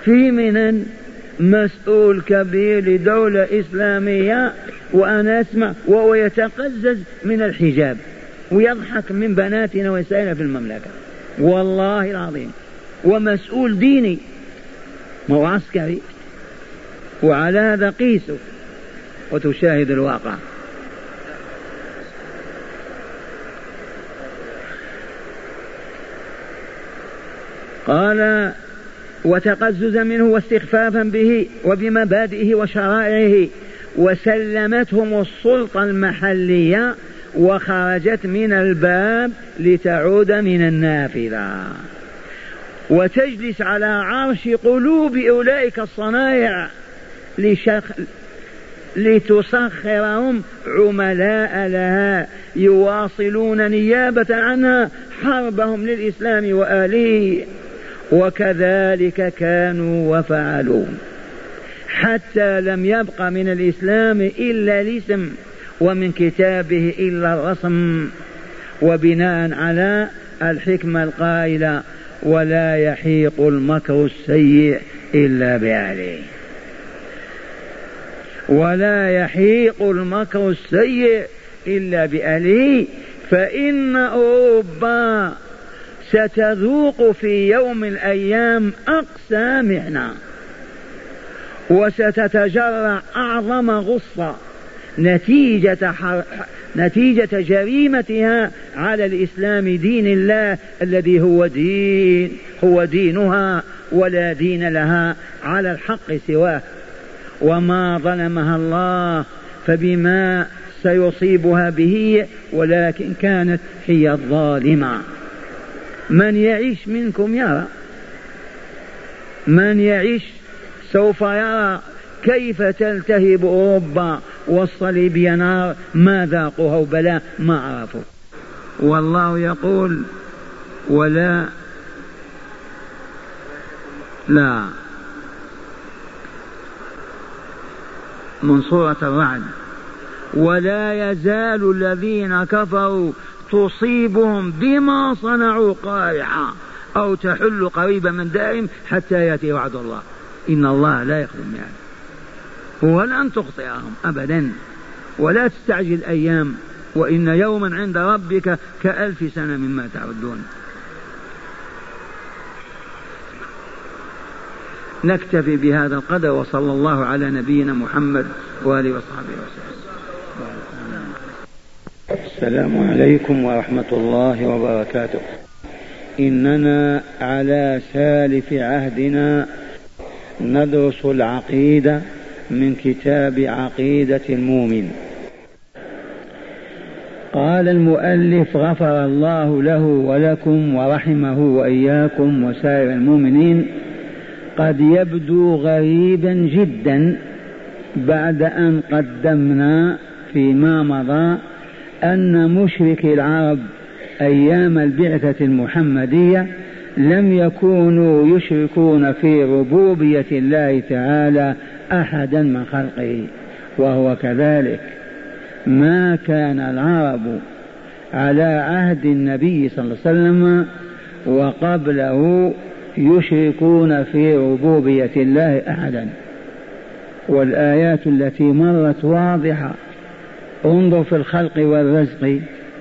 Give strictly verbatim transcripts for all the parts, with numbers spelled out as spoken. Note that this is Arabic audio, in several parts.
في منن مسؤول كبير لدولة إسلامية وأنا أسمع وهو يتقزز من الحجاب ويضحك من بناتنا ونسائنا في المملكة، والله العظيم، ومسؤول ديني ما هو عسكري. وعلى هذا قيسوا وتشاهد الواقع. قال وتقززا منه واستخفافا به وبمبادئه وشرائعه، وسلمتهم السلطة المحلية وخرجت من الباب لتعود من النافذة وتجلس على عرش قلوب أولئك الصنائع لشخ... لتسخرهم عملاء لها يواصلون نيابة عنها حربهم للإسلام وآله. وكذلك كانوا وفعلوا حتى لم يبق من الإسلام إلا الاسم ومن كتابه إلا الرسم. وبناء على الحكمة القائلة ولا يحيق المكر السيء إلا بأهله، ولا يحيق المكر السيء إلا بأهله. فإن أوروبا ستذوق في يوم من الأيام أقسى محنة وستتجرع أعظم غصة نتيجة, حر... نتيجة جريمتها على الإسلام دين الله الذي هو دين هو دينها ولا دين لها على الحق سواه. وما ظلمها الله فبما سيصيبها به، ولكن كانت هي الظالمة. من يعيش منكم يرى، من يعيش سوف يرى كيف تلتهب أوروبا والصليب ينار. ما ذاقوها وبلا ما عرفوا. والله يقول ولا لا من سورة الرعد ولا يزال الذين كفروا تصيبهم بما صنعوا قارعة أو تحل قريبا من دائم حتى يأتي وعد الله إن الله لا يخلف الميعاد. ولن تخطئهم أبدا ولا تستعجل أيام، وإن يوما عند ربك كألف سنة مما تعدون. نكتفي بهذا القدر، وصلى الله على نبينا محمد وآله وصحبه وسلم. السلام عليكم ورحمة الله وبركاته. إننا على سالف عهدنا ندرس العقيدة من كتاب عقيدة المؤمن. قال المؤلف غفر الله له ولكم ورحمه وإياكم وسائر المؤمنين: قد يبدو غريبا جدا بعد أن قدمنا فيما مضى أن مشركي العرب أيام البعثة المحمدية لم يكونوا يشركون في ربوبية الله تعالى أحدا من خلقه، وهو كذلك. ما كان العرب على عهد النبي صلى الله عليه وسلم وقبله يشركون في ربوبية الله أحدا. والآيات التي مرت واضحة. انظر في الخلق والرزق: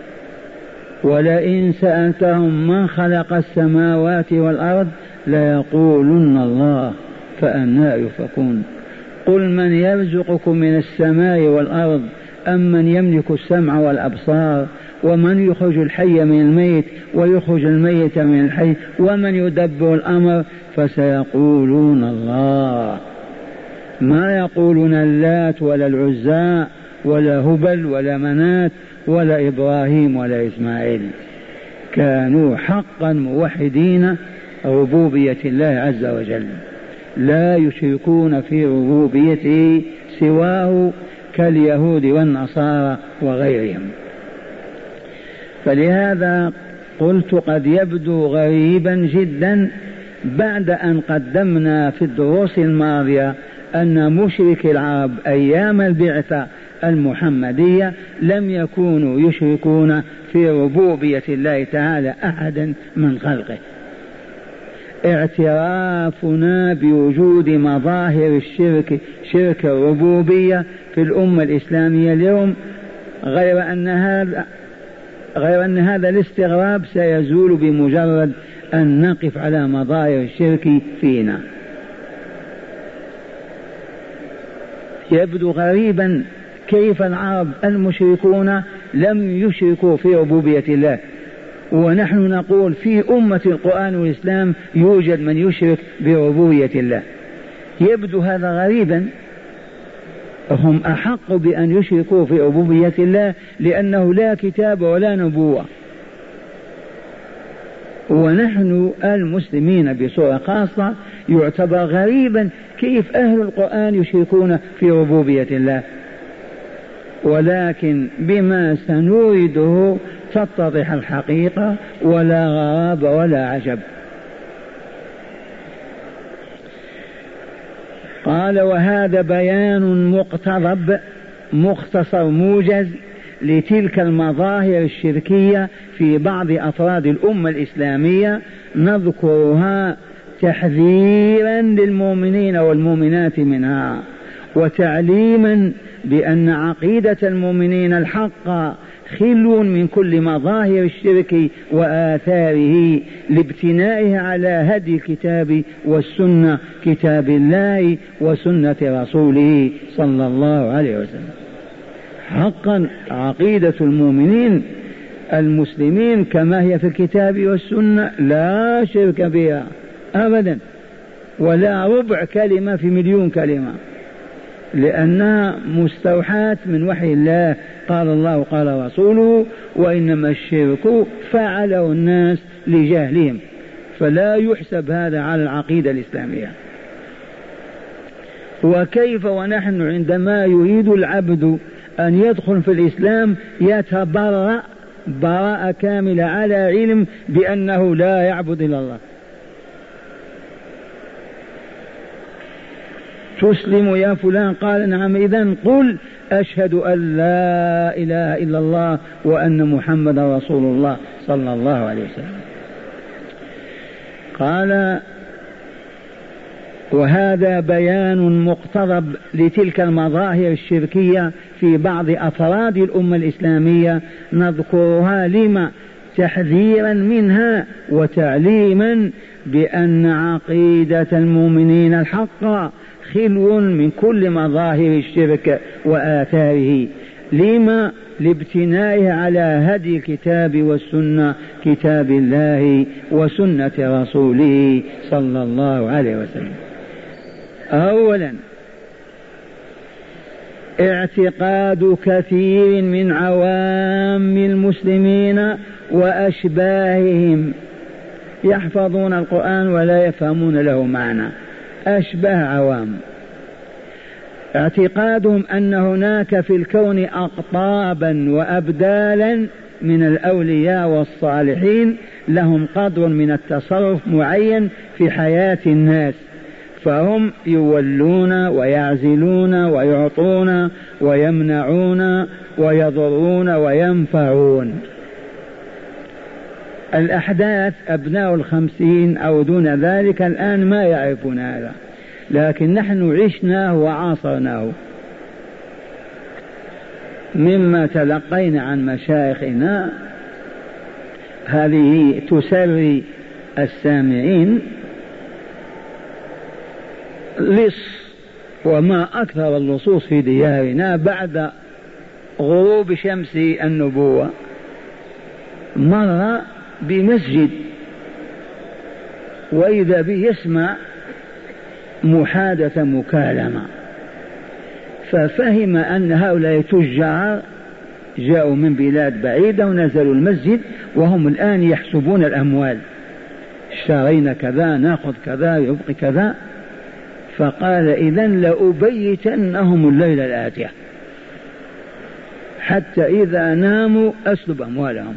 ولئن سألتهم من خلق السماوات والأرض ليقولن الله فأنى يؤفكون. قل من يرزقكم من السماء والأرض أم من يملك السمع والأبصار ومن يخرج الحي من الميت ويخرج الميت من الحي ومن يدبر الأمر فسيقولون الله. ما يقولون اللات ولا العزى ولا هبل ولا منات ولا إبراهيم ولا إسماعيل. كانوا حقا موحدين ربوبية الله عز وجل، لا يشركون في ربوبيته سواه كاليهود والنصارى وغيرهم. فلهذا قلت قد يبدو غريبا جدا بعد أن قدمنا في الدروس الماضية أن مشركي العرب أيام البعثة المحمدية لم يكونوا يشركون في ربوبية الله تعالى أحدا من خلقه. اعترافنا بوجود مظاهر الشرك شرك الربوبية في الأمة الإسلامية اليوم، غير أن هذا غير أن هذا الاستغراب سيزول بمجرد أن نقف على مظاهر الشرك فينا. يبدو غريبا كيف العرب المشركون لم يشركوا في ربوبية الله، ونحن نقول في أمة القرآن والإسلام يوجد من يشرك بربوبية الله. يبدو هذا غريبا. هم أحق بأن يشركوا في ربوبية الله لأنه لا كتاب ولا نبوة، ونحن المسلمين بصورة خاصة يعتبر غريبا كيف أهل القرآن يشركون في ربوبية الله. ولكن بما سنريده تتضح الحقيقة ولا غراب ولا عجب. قال: وهذا بيان مقتضب مختصر موجز لتلك المظاهر الشركية في بعض أفراد الأمة الإسلامية، نذكرها تحذيرا للمؤمنين والمؤمنات منها، وتعليما بأن عقيدة المؤمنين الحق خلو من كل مظاهر الشرك وآثاره، لابتنائه على هدي الكتاب والسنة، كتاب الله وسنة رسوله صلى الله عليه وسلم. حقا عقيدة المؤمنين المسلمين كما هي في الكتاب والسنة، لا شرك بها أبدا، ولا ربع كلمة في مليون كلمة، لأنها مستوحاة من وحي الله، قال الله قال رسوله، وإنما الشرك فعله الناس لجهلهم، فلا يحسب هذا على العقيدة الإسلامية. وكيف ونحن عندما يريد العبد أن يدخل في الإسلام يتبرأ براءة كاملة على علم بأنه لا يعبد إلا الله. تسلم يا فلان؟ قال نعم. إذن قل أشهد أن لا إله إلا الله وأن محمد رسول الله صلى الله عليه وسلم. قال: وهذا بيان مقتضب لتلك المظاهر الشركية في بعض أفراد الأمة الإسلامية، نذكرها لما تحذيرا منها وتعليما بأن عقيدة المؤمنين الحق خلو من كل مظاهر الشرك وآثاره، لما لابتنائه على هدي الكتاب والسنة، كتاب الله وسنة رسوله صلى الله عليه وسلم. أولا، اعتقاد كثير من عوام المسلمين وأشباههم يحفظون القرآن ولا يفهمون له معنى، أشباه عوام، اعتقادهم أن هناك في الكون أقطابا وأبدالا من الأولياء والصالحين لهم قدر من التصرف معين في حياة الناس، فهم يولون ويعزلون ويعطون ويمنعون ويضرون وينفعون. الأحداث أبناء الخمسين أو دون ذلك الآن ما يعرفون هذا، لكن نحن عشناه وعاصرناه مما تلقينا عن مشايخنا. هذه تسري السامعين لص، وما أكثر اللصوص في ديارنا بعد غروب شمس النبوة. مر بمسجد وإذا به يسمع محادثة مكالمة، ففهم أن هؤلاء تجار جاءوا من بلاد بعيدة ونزلوا المسجد وهم الآن يحسبون الأموال، اشترينا كذا نأخذ كذا يبقي كذا. فقال: إذن لأبيتنهم الليلة الآتية حتى إذا ناموا أسلب أموالهم.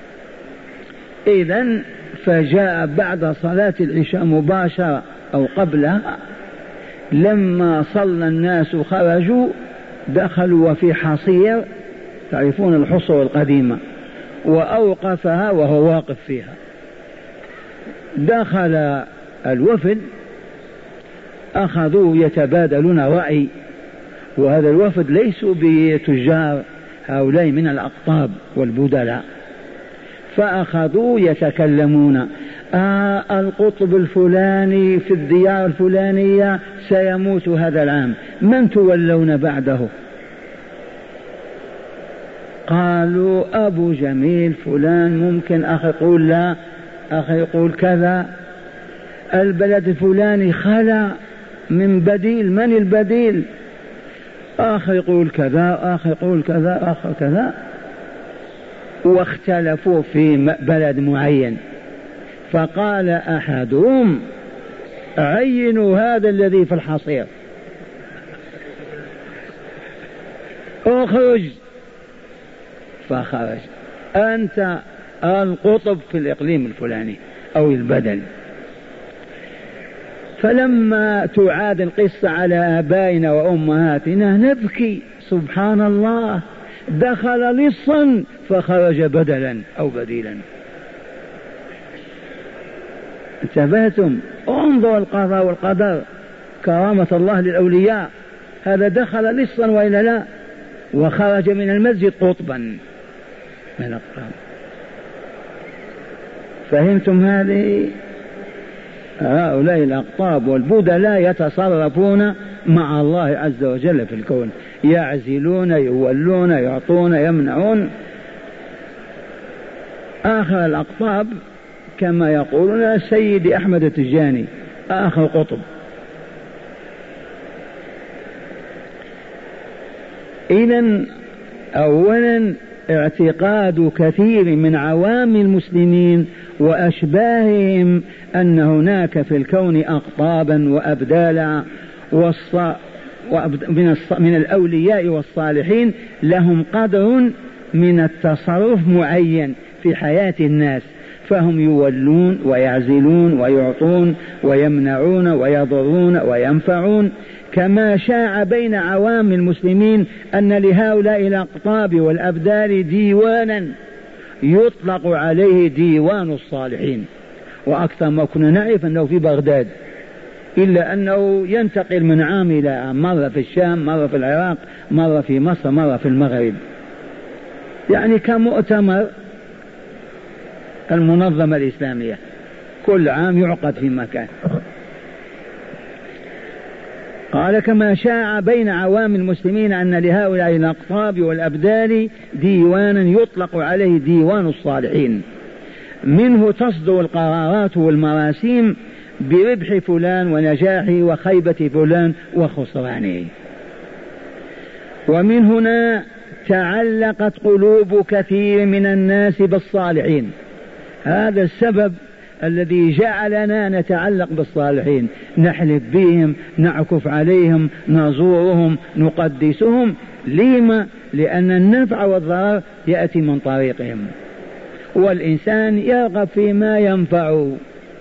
إذن فجاء بعد صلاة العشاء مباشرة أو قبلها، لما صلى الناس خرجوا دخلوا وفي حصير، تعرفون الحصر القديمة، وأوقفها وهو واقف فيها. دخل الوفد أخذوا يتبادلون رأي، وهذا الوفد ليسوا بتجار، هؤلاء من الأقطاب والبدلاء، فأخذوا يتكلمون آه القطب الفلاني في الديار الفلانية سيموت هذا العام، من تولون بعده؟ قالوا أبو جميل فلان ممكن، أخ يقول لا، أخ يقول كذا، البلد الفلاني خلا من بديل، من البديل؟ آخر يقول كذا، آخر يقول كذا، آخر كذا، واختلفوا في بلد معين. فقال أحدهم عينوا هذا الذي في الحصير، اخرج. فخرج، أنت القطب في الإقليم الفلاني أو البدل. فلما تعاد القصة على آبائنا وأمهاتنا نبكي، سبحان الله، دخل لصا فخرج بدلا أو بديلا. انتبهتم؟ انظروا القضاء والقدر، كرامة الله للأولياء. هذا دخل لصا وإلا لا، وخرج من المسجد قطبا من الأقطاب. فهمتم هذه؟ هؤلاء الأقطاب والبدلاء يتصرفون مع الله عز وجل في الكون، يعزلون، يولون، يعطون، يمنعون. آخر الأقطاب كما يقولون سيدي أحمد التجاني، آخر قطب. إذن أولا اعتقاد كثير من عوام المسلمين وأشباههم أن هناك في الكون أقطابا وأبدالا من الأولياء والصالحين لهم قدر من التصرف معين في حياة الناس، فهم يولون ويعزلون ويعطون ويمنعون ويضرون وينفعون. كما شاع بين عوام المسلمين أن لهؤلاء الأقطاب والأبدال ديوانا يطلق عليه ديوان الصالحين، وأكثر ما كنا نعرف أنه في بغداد، إلا أنه ينتقل من عام إلى عام، مرة في الشام، مرة في العراق، مرة في مصر، مرة في المغرب، يعني كمؤتمر المنظمة الإسلامية كل عام يعقد في مكان. قال كما شاع بين عوام المسلمين أن لهؤلاء الأقطاب والأبدال ديوانا يطلق عليه ديوان الصالحين، منه تصدر القرارات والمراسيم بربح فلان ونجاحه وخيبة فلان وخسرانه. ومن هنا تعلقت قلوب كثير من الناس بالصالحين. هذا السبب الذي جعلنا نتعلق بالصالحين، نحلف بهم، نعكف عليهم، نزورهم، نقدسهم. لما؟ لأن النفع والضرر يأتي من طريقهم، والإنسان يرغب فيما ينفعه.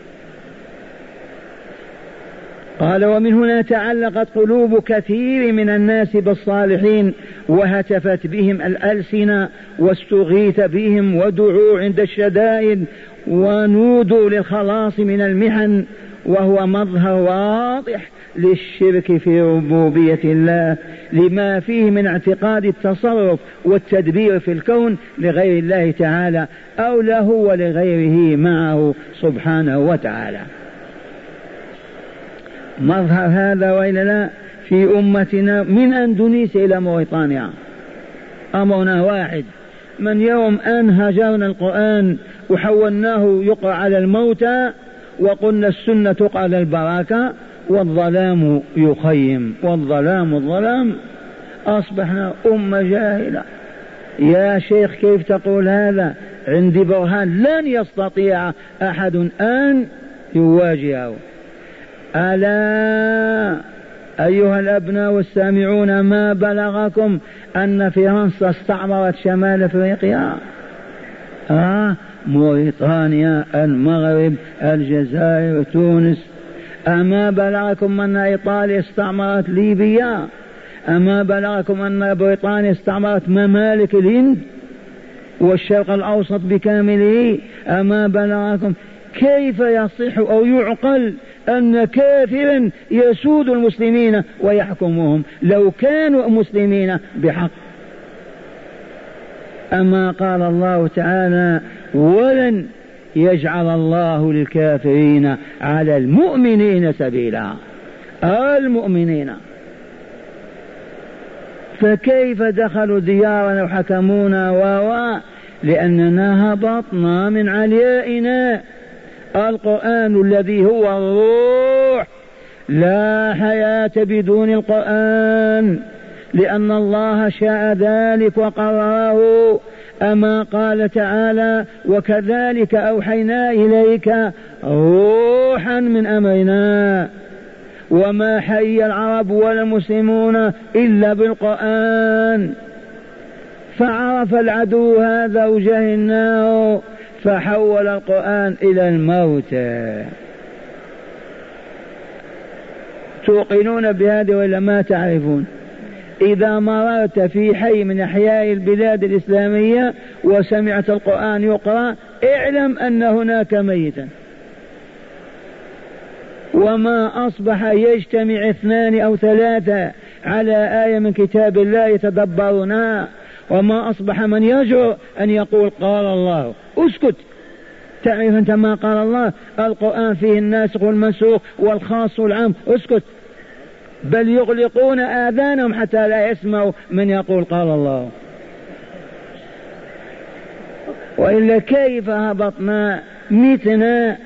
قال ومن هنا تعلقت قلوب كثير من الناس بالصالحين وهتفت بهم الألسنة واستغيث بهم ودعوا عند الشدائد ونودوا للخلاص من المحن، وهو مظهر واضح للشرك في ربوبية الله، لما فيه من اعتقاد التصرف والتدبير في الكون لغير الله تعالى أو له ولغيره معه سبحانه وتعالى. مظهر هذا وإلا لا في أمتنا من أندونيسيا إلى موريطانيا أمرنا واحد. من يوم أن هجرنا القرآن وحولناه يقرأ على الموتى وقلنا السنة تقرأ على البراكة والظلام يخيم، والظلام الظلام، أصبحنا أمة جاهلة. يا شيخ كيف تقول هذا؟ عندي برهان لن يستطيع أحد أن يواجهه. ألا أيها الأبناء والسامعون، ما بلغكم أن فرنسا استعمرت شمال أفريقيا؟ آه موريطانيا، المغرب، الجزائر، تونس. أما بلغكم أن إيطاليا استعمرت ليبيا؟ أما بلغكم أن بريطانيا استعمرت ممالك الهند والشرق الأوسط بكامله؟ أما بلغكم؟ كيف يصح أو يعقل أن كافرا يسود المسلمين ويحكمهم لو كانوا مسلمين بحق. أما قال الله تعالى ولن يجعل الله للكافرين على المؤمنين سبيلا. المؤمنين فكيف دخلوا ديارنا وحكمونا واوا؟ لأننا هبطنا من عليائنا. القرآن الذي هو الروح لا حياة بدون القرآن، لأن الله شاء ذلك وقرره. أما قال تعالى وكذلك أوحينا إليك روحا من أمرنا. وما حي العرب ولا المسلمون إلا بالقرآن. فعرف العدو هذا وجهلناه فحول القرآن إلى الموت. توقنون بهذا ولا ما تعرفون؟ إذا مررت في حي من أحياء البلاد الإسلامية وسمعت القرآن يقرأ اعلم أن هناك ميتا. وما أصبح يجتمع اثنان أو ثلاثة على آية من كتاب الله يتدبرونها، وما أصبح من يجرؤ أن يقول قال الله. اسكت، تعرف أنت ما قال الله؟ القرآن فيه الناسخ والمنسوخ والخاص والعام. اسكت، بل يغلقون آذانهم حتى لا يسمعوا من يقول قال الله. وإلا كيف هبطنا متنا؟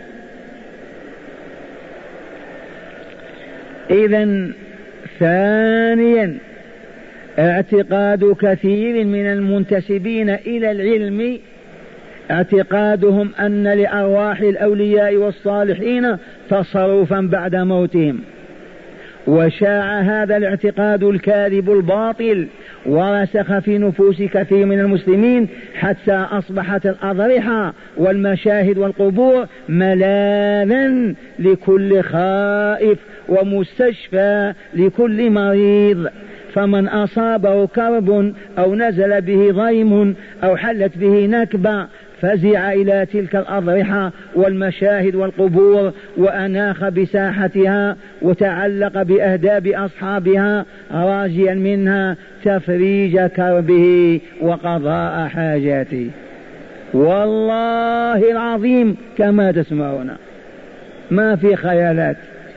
إذن ثانيا اعتقاد كثير من المنتسبين إلى العلم، اعتقادهم أن لأرواح الأولياء والصالحين تصرفا بعد موتهم. وشاع هذا الاعتقاد الكاذب الباطل ورسخ في نفوس كثير من المسلمين حتى أصبحت الأضرحة والمشاهد والقبور ملاذا لكل خائف ومستشفى لكل مريض. فمن أصابه كرب أو نزل به ضيم أو حلت به نكبة فزع إلى تلك الأضرحة والمشاهد والقبور وأناخ بساحتها وتعلق بأهداب أصحابها راجيا منها تفريج كربه وقضاء حاجاته. والله العظيم كما تسمعون، ما في خيالات.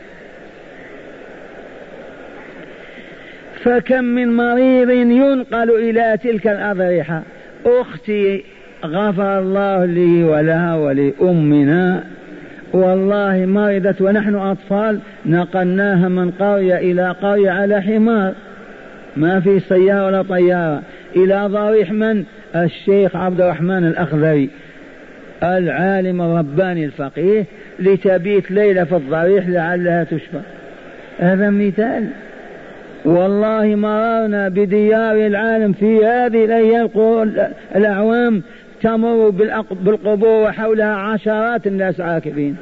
فكم من مريض ينقل إلى تلك الأضرحة. أختي غفر الله لي ولها ولأمنا، والله مرضت ونحن أطفال نقلناها من قرية إلى قرية على حمار، ما في سيارة ولا طيارة، إلى ضريح من؟ الشيخ عبد الرحمن الأخضري العالم الرباني الفقيه، لتبيت ليلة في الضريح لعلها تشفى. هذا مثال. والله مررنا بديار العالم في هذه الأيام الأعوام تمر بالقبور وحولها عشرات الناس عاكفين.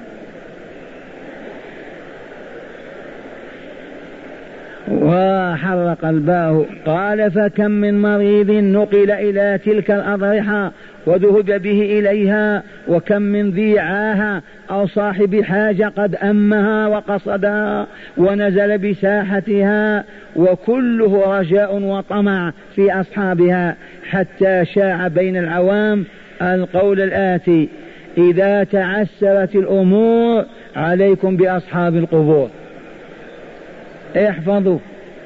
وحر قلباه. قال فكم من مريض نقل إلى تلك الأضرحة وذهب به إليها، وكم من ذي عاهة أو صاحب حاجة قد أمها وقصدها ونزل بساحتها، وكله رجاء وطمع في أصحابها، حتى شاع بين العوام القول الآتي: إذا تعسرت الأمور عليكم بأصحاب القبور. احفظوا: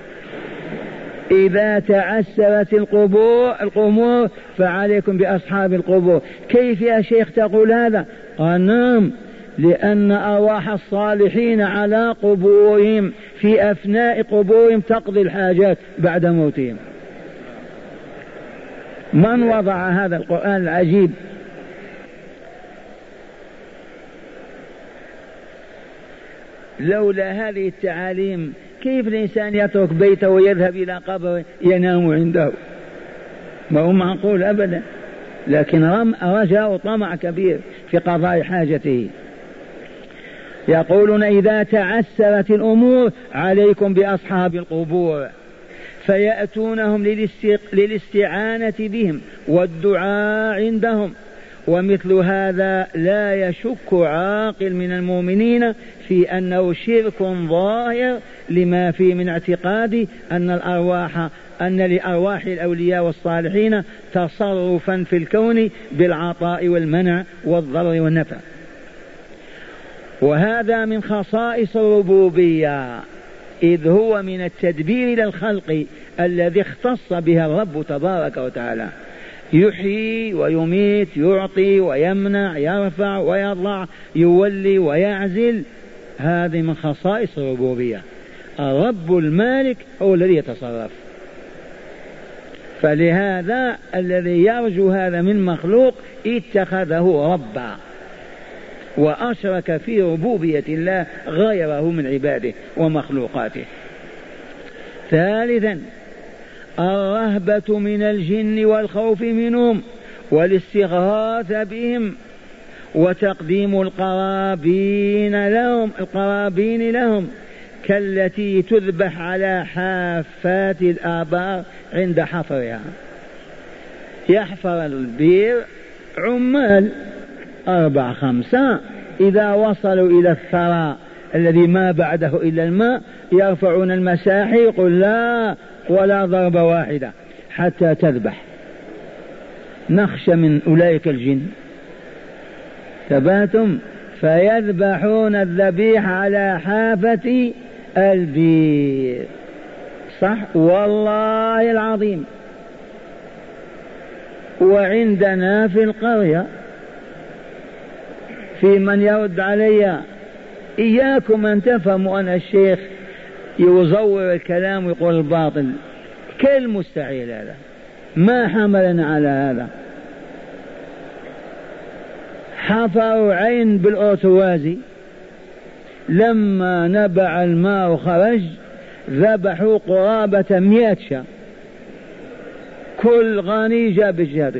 إذا تعسرت القبور القبور فعليكم بأصحاب القبور. كيف يا شيخ تقول هذا؟ قال: نعم، لأن أرواح الصالحين على قبورهم في أثناء قبورهم تقضي الحاجات بعد موتهم. من وضع هذا القرآن العجيب؟ لولا هذه التعاليم كيف الإنسان يترك بيته ويذهب إلى قبر ينام عنده؟ ما هو معقول أبدا. لكن رم رجاء وطمع كبير في قضاء حاجته. يقولون: إذا تعسرت الأمور عليكم بأصحاب القبور، فيأتونهم للاستعانة بهم والدعاء عندهم ومثل هذا لا يشك عاقل من المؤمنين في أنه شرك ظاهر لما فيه من اعتقاد أن الأرواح أن لأرواح الأولياء والصالحين تصرفا في الكون بالعطاء والمنع والضر والنفع. وهذا من خصائص الربوبية، إذ هو من التدبير للخلق الذي اختص بها الرب تبارك وتعالى، يحيي ويميت، يعطي ويمنع، يرفع ويضع، يولي ويعزل. هذه من خصائص الربوبية. الرب المالك هو الذي يتصرف. فلهذا الذي يرجو هذا من مخلوق اتخذه ربا وأشرك في ربوبية الله غيره من عباده ومخلوقاته. ثالثا الرهبة من الجن والخوف منهم والاستغاثة بهم وتقديم القرابين لهم القرابين لهم كالتي تذبح على حافات الآبار عند حفرها. يحفر البير عمال أربع خمسة، إذا وصلوا إلى الثرى الذي ما بعده إلا الماء يرفعون المساحي، يقول لا ولا ضربة واحدة حتى تذبح. نخشى من أولئك الجن. تباتم فيذبحون الذبيح على حافة البير. صح والله العظيم. وعندنا في القرية في من يرد علي إياكم أن تفهموا أن الشيخ يزور الكلام ويقول الباطل، كالمستحيل هذا، ما حملنا على هذا. حفروا عين بالأوتوازي، لما نبع الماء وخرج ذبحوا قرابة مئة شاة، كل غني جاب الجهاد،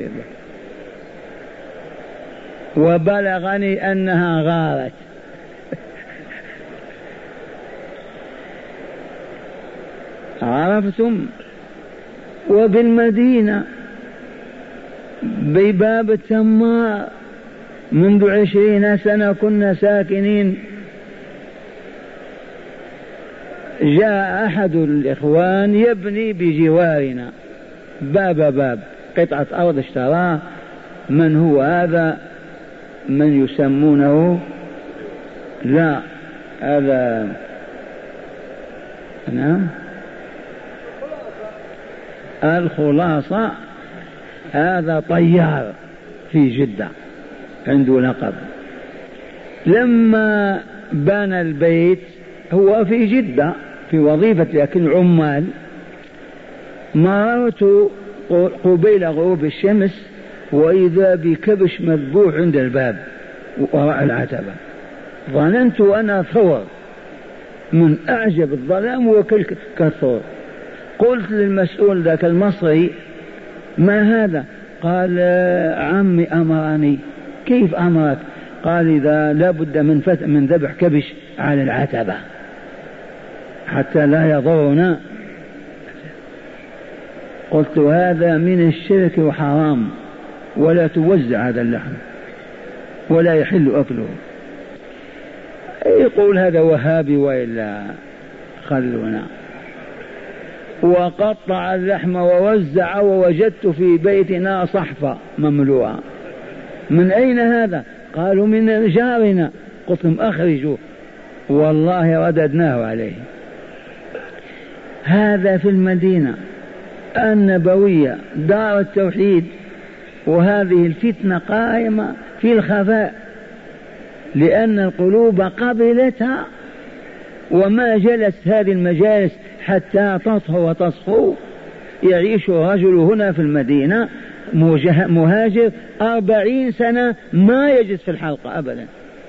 وبلغني أنها غارت. عرفتم؟ وبالمدينة بباب التمار منذ عشرين سنة كنا ساكنين، جاء أحد الإخوان يبني بجوارنا باب باب قطعة أرض اشتراه. من هو هذا؟ من يسمونه لا هذا نعم الخلاصة، هذا طيار في جدة عنده لقب. لما بنى البيت هو في جدة في وظيفة لكن عمال، مررت قبيل غروب الشمس وإذا بكبش مذبوح عند الباب وراء العتبة. ظننت أنا ثور من أعجب الظلام وكالثور. قلت للمسؤول ذاك المصري ما هذا؟ قال عمي أمرني. كيف أمرك؟ قال إذا لابد من فتح من ذبح كبش على العتبة حتى لا يضرنا. قلت هذا من الشرك وحرام، ولا توزع هذا اللحم ولا يحل أكله. يقول هذا وهابي وإلا خلونا. وقطع اللحم ووزع، ووجدت في بيتنا صحفة مملوءة. من أين هذا؟ قالوا من جارنا. قلت لهم أخرجوه، والله رددناه عليه. هذا في المدينة النبوية دار التوحيد، وهذه الفتنة قائمة في الخفاء لأن القلوب قبلتها، وما جلس هذه المجالس حتى تطهو وتصفو. يعيش رجل هنا في المدينة مهاجر أربعين سنة ما يجلس في الحلقة أبدا.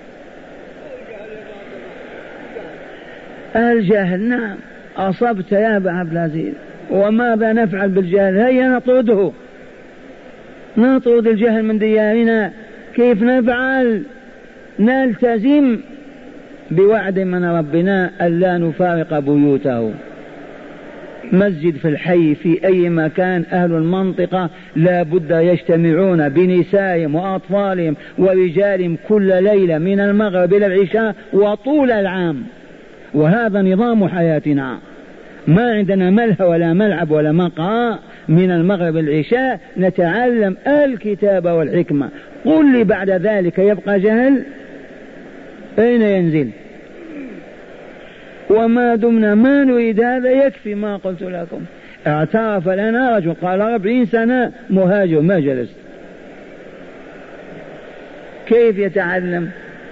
الجهل نعم أصبت يا أبا عبد العزيز. وماذا نفعل بالجهل؟ هيا نطرده، نطرد الجهل من ديارنا. كيف نفعل؟ نلتزم بوعد من ربنا ألا نفارق بيوته. مسجد في الحي في أي مكان، أهل المنطقة لا بد يجتمعون بنسائهم وأطفالهم ورجالهم كل ليلة من المغرب إلى العشاء وطول العام. وهذا نظام حياتنا، ما عندنا ملهى ولا ملعب ولا مقهى، من المغرب العشاء نتعلم الكتاب والحكمة. قل لي بعد ذلك يبقى جهل؟ أين ينزل؟ وما دمنا ما نريد هذا يكفي ما قلت لكم. اعترف لنا رجل قال أربعين سنة مهاجر ما جلست. كيف يتعلم؟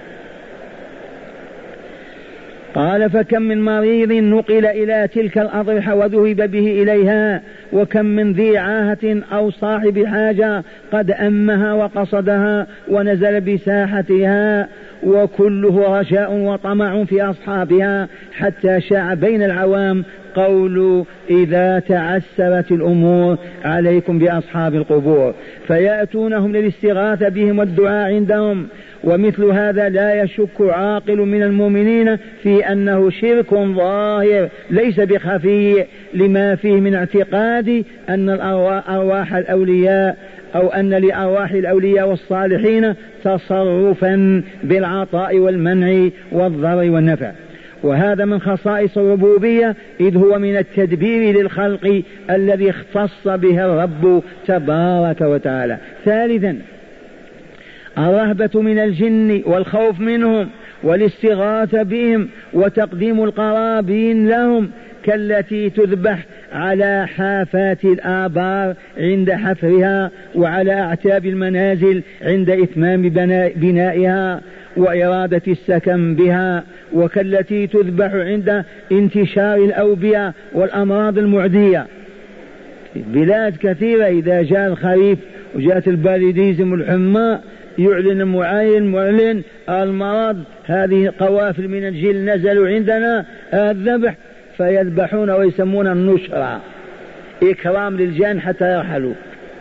قال فكم من مريض نقل إلى تلك الأضرحة وذهب به إليها، وكم من ذي عاهة أو صاحب حاجة قد أمها وقصدها ونزل بساحتها، وكله رجاء وطمع في أصحابها، حتى شاع بين العوام قول إذا تعسرت الأمور عليكم بأصحاب القبور، فيأتونهم للاستغاثة بهم والدعاء عندهم. ومثل هذا لا يشك عاقل من المؤمنين في أنه شرك ظاهر ليس بخفي، لما فيه من اعتقاد أن أرواح الأولياء أو أن لأرواح الأولياء والصالحين تصرفا بالعطاء والمنع والضر والنفع. وهذا من خصائص الربوبية، إذ هو من التدبير للخلق الذي اختص به الرب تبارك وتعالى. ثالثا الرهبة من الجن والخوف منهم والاستغاثة بهم وتقديم القرابين لهم، كالتي تذبح على حافات الآبار عند حفرها، وعلى أعتاب المنازل عند إتمام بنائها وإرادة السكن بها، وكالتي تذبح عند انتشار الأوبئة والأمراض المعدية. بلاد كثيرة إذا جاء الخريف وجاءت الباليديزم والحمى يعلن المعاين معلن المرض، هذه قوافل من الجيل نزلوا عندنا الذبح، فيذبحون ويسمون النشرة إكرام للجان حتى يرحلوا.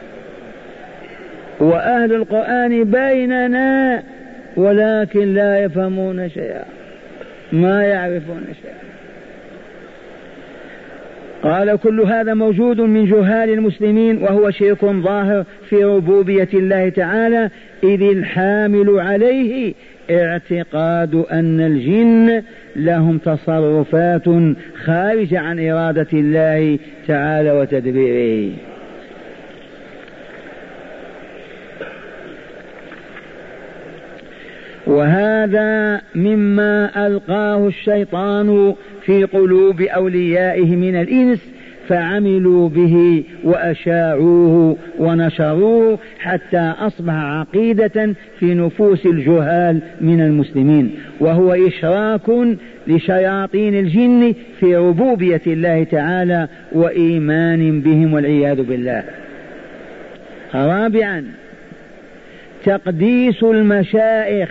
وأهل القرآن بيننا ولكن لا يفهمون شيئا، ما يعرفون شيئا. قال كل هذا موجود من جهال المسلمين، وهو شرك ظاهر في ربوبية الله تعالى، إذ الحامل عليه اعتقاد أن الجن لهم تصرفات خارجة عن إرادة الله تعالى وتدبيره. وهذا مما ألقاه الشيطان في قلوب أوليائه من الإنس، فعملوا به وأشاعوه ونشروه حتى أصبح عقيدة في نفوس الجهال من المسلمين، وهو إشراك لشياطين الجن في ربوبية الله تعالى وإيمان بهم والعياذ بالله. رابعا تقديس المشايخ،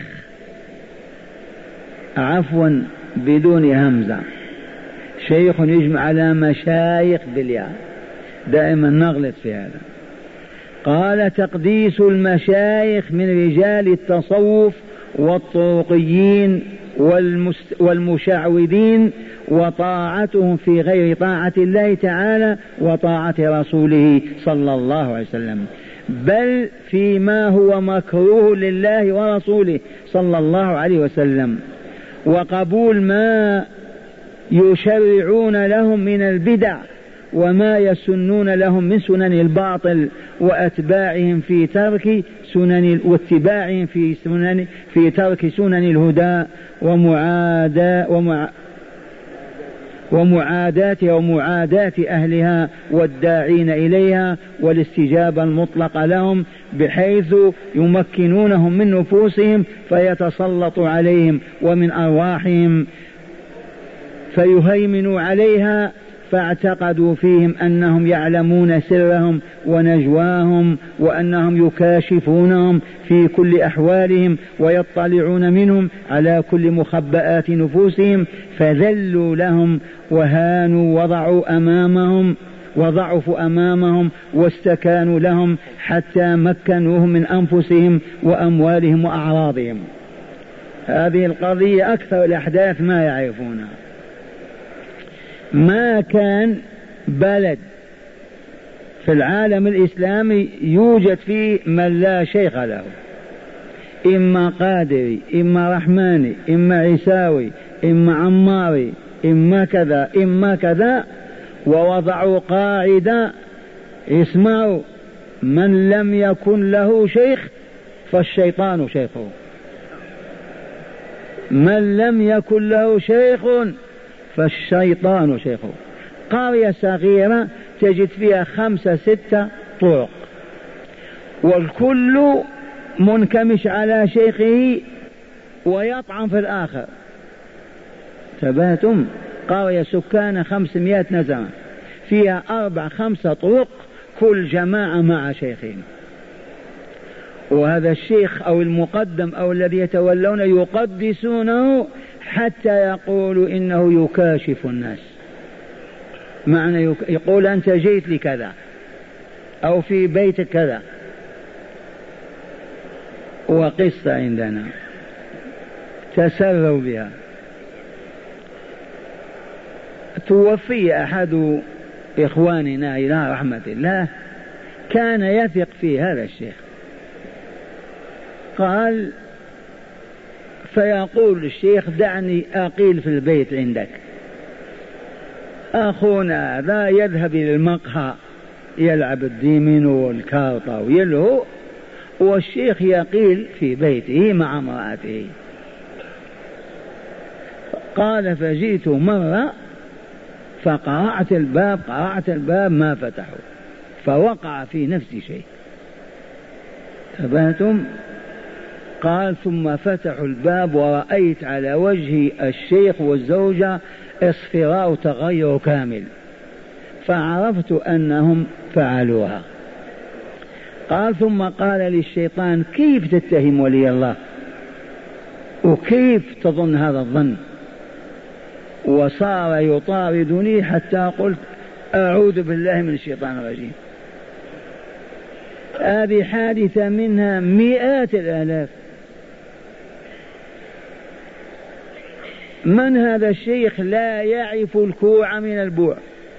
عفوا بدون همزة، شيخ يجمع على مشايخ بالياء، دائما نغلط في هذا. قال تقديس المشايخ من رجال التصوف والطرقيين والمشعوذين، وطاعتهم في غير طاعة الله تعالى وطاعة رسوله صلى الله عليه وسلم، بل فيما هو مكروه لله ورسوله صلى الله عليه وسلم، وقبول ما يشرعون لهم من البدع وما يسنون لهم من سنن الباطل، وأتباعهم في ترك سنن واتباعهم في سنن في ترك سنن الهدى ومعاداة ومع ومعاداة ومعاداة أهلها والداعين إليها، والاستجابة المطلقة لهم، بحيث يمكنونهم من نفوسهم فيتسلط عليهم ومن أرواحهم فيهيمنوا عليها، فاعتقدوا فيهم أنهم يعلمون سرهم ونجواهم، وأنهم يكاشفونهم في كل أحوالهم ويطلعون منهم على كل مخبآت نفوسهم، فذلوا لهم وهانوا وضعوا أمامهم وضعفوا أمامهم واستكانوا لهم حتى مكنوهم من أنفسهم وأموالهم وأعراضهم. هذه القضية أكثر الأحداث ما يعرفونها. ما كان بلد في العالم الإسلامي يوجد فيه من لا شيخ له، إما قادري إما رحماني إما عيساوي إما عماري إما كذا إما كذا، ووضعوا قاعدة اسمعوا: من لم يكن له شيخ فالشيطان شيخه. من لم يكن له شيخ فالشيطان شيخه. قرية صغيرة تجد فيها خمسة ستة طرق والكل منكمش على شيخه ويطعن في الآخر. تباتم قرية سكان خمسمائة نزمة فيها أربع خمسة طرق كل جماعة مع شيخين، وهذا الشيخ أو المقدم أو الذي يتولون يقدسونه حتى يقولوا إنه يكاشف الناس. معنى يقول أنت جيت لكذا أو في بيتك كذا. وقصة عندنا تسروا بها، توفي أحد إخواننا إلى رحمة الله، كان يثق في هذا الشيخ، قال فيقول الشيخ: دعني أقيل في البيت عندك. أخونا هذا يذهب إلى المقهى يلعب الديمينو والكارطة ويلهو، والشيخ يقيل في بيته مع امرأته. قال: فجئت مرة فقرعت الباب قرعت الباب ما فتحوا، فوقع في نفسي شيء. تباتم. قال: ثم فتحوا الباب ورأيت على وجه الشيخ والزوجة اصفراء تغير كامل، فعرفت أنهم فعلوها. قال: ثم قال للشيطان: كيف تتهم ولي الله وكيف تظن هذا الظن؟ وصار يطاردني حتى قلت: أعوذ بالله من الشيطان الرجيم. هذه حادثة منها مئات الآلاف. من هذا الشيخ؟ لا يعرف الكوع من البوع.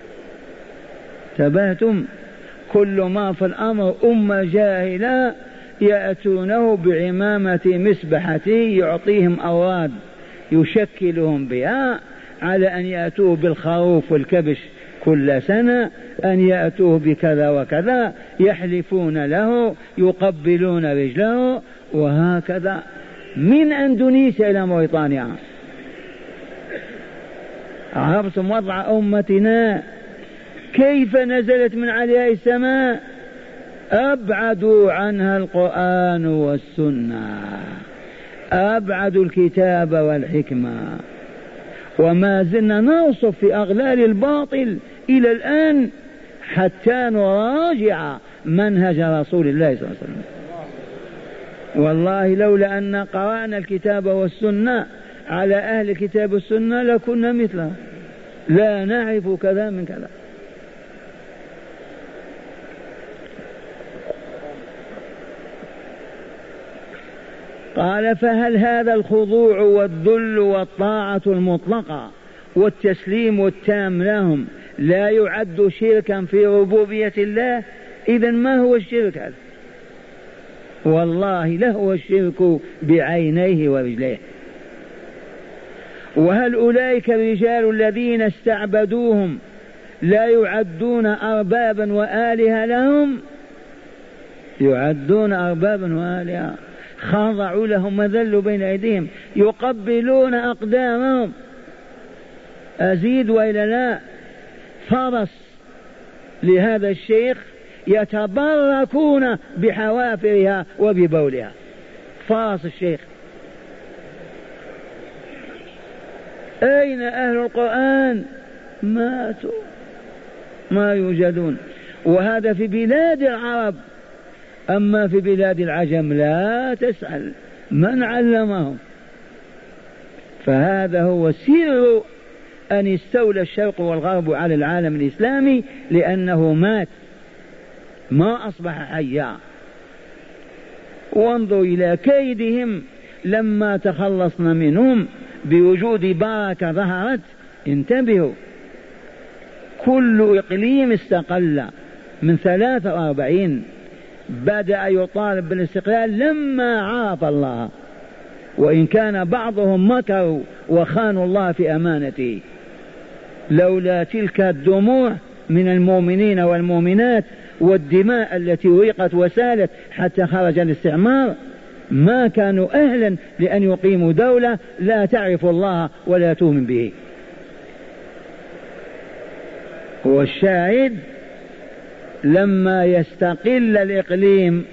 تبهتم. كل ما في الأمر أمة جاهلة يأتونه بعمامة مسبحة يعطيهم أوراد يشكلهم بها، على أن يأتوه بالخروف والكبش كل سنة، أن يأتوه بكذا وكذا، يحلفون له يقبلون رجله، وهكذا من أندونيسيا إلى موريطانيا. عرفتم وضع أمتنا كيف نزلت من عليها السماء؟ أبعدوا عنها القرآن والسنة، أبعدوا الكتاب والحكمة، وما زلنا نرصف في أغلال الباطل إلى الآن حتى نراجع منهج رسول الله صلى الله عليه وسلم. والله لولا أن قرأنا الكتاب والسنة على أهل الكتاب والسنة لكنا مثله، لا نعرف كذا من كذا. قال: فهل هذا الخضوع والذل والطاعة المطلقة والتسليم التام لهم لا يعد شركا في ربوبية الله؟ إذن ما هو الشرك هذا؟ والله لهو الشرك بعينيه ورجليه. وهل أولئك الرجال الذين استعبدوهم لا يعدون أربابا وآلهة لهم؟ يعدون أربابا وآلهة، خضعوا لهم وذلوا بين أيديهم، يقبلون أقدامهم. أزيد وإلا لا؟ فرس لهذا الشيخ يتبركون بحوافرها وببولها. فرس الشيخ. أين أهل القرآن؟ ماتوا، ما يوجدون. وهذا في بلاد العرب، أما في بلاد العجم لا تسأل من علمهم. فهذا هو سر أن استولى الشرق والغرب على العالم الإسلامي، لأنه مات ما أصبح حيا. وانظروا إلى كيدهم لما تخلصنا منهم بوجود بركة ظهرت. انتبهوا، كل إقليم استقل من ثلاثة وأربعين بدأ يطالب بالاستقلال لما عرف الله، وإن كان بعضهم مكروا وخانوا الله في أمانته. لولا تلك الدموع من المؤمنين والمؤمنات والدماء التي ويقت وسالت حتى خرج الاستعمار ما كانوا أهلا لأن يقيموا دولة لا تعرف الله ولا تؤمن به. والشاهد لما يستقل الإقليم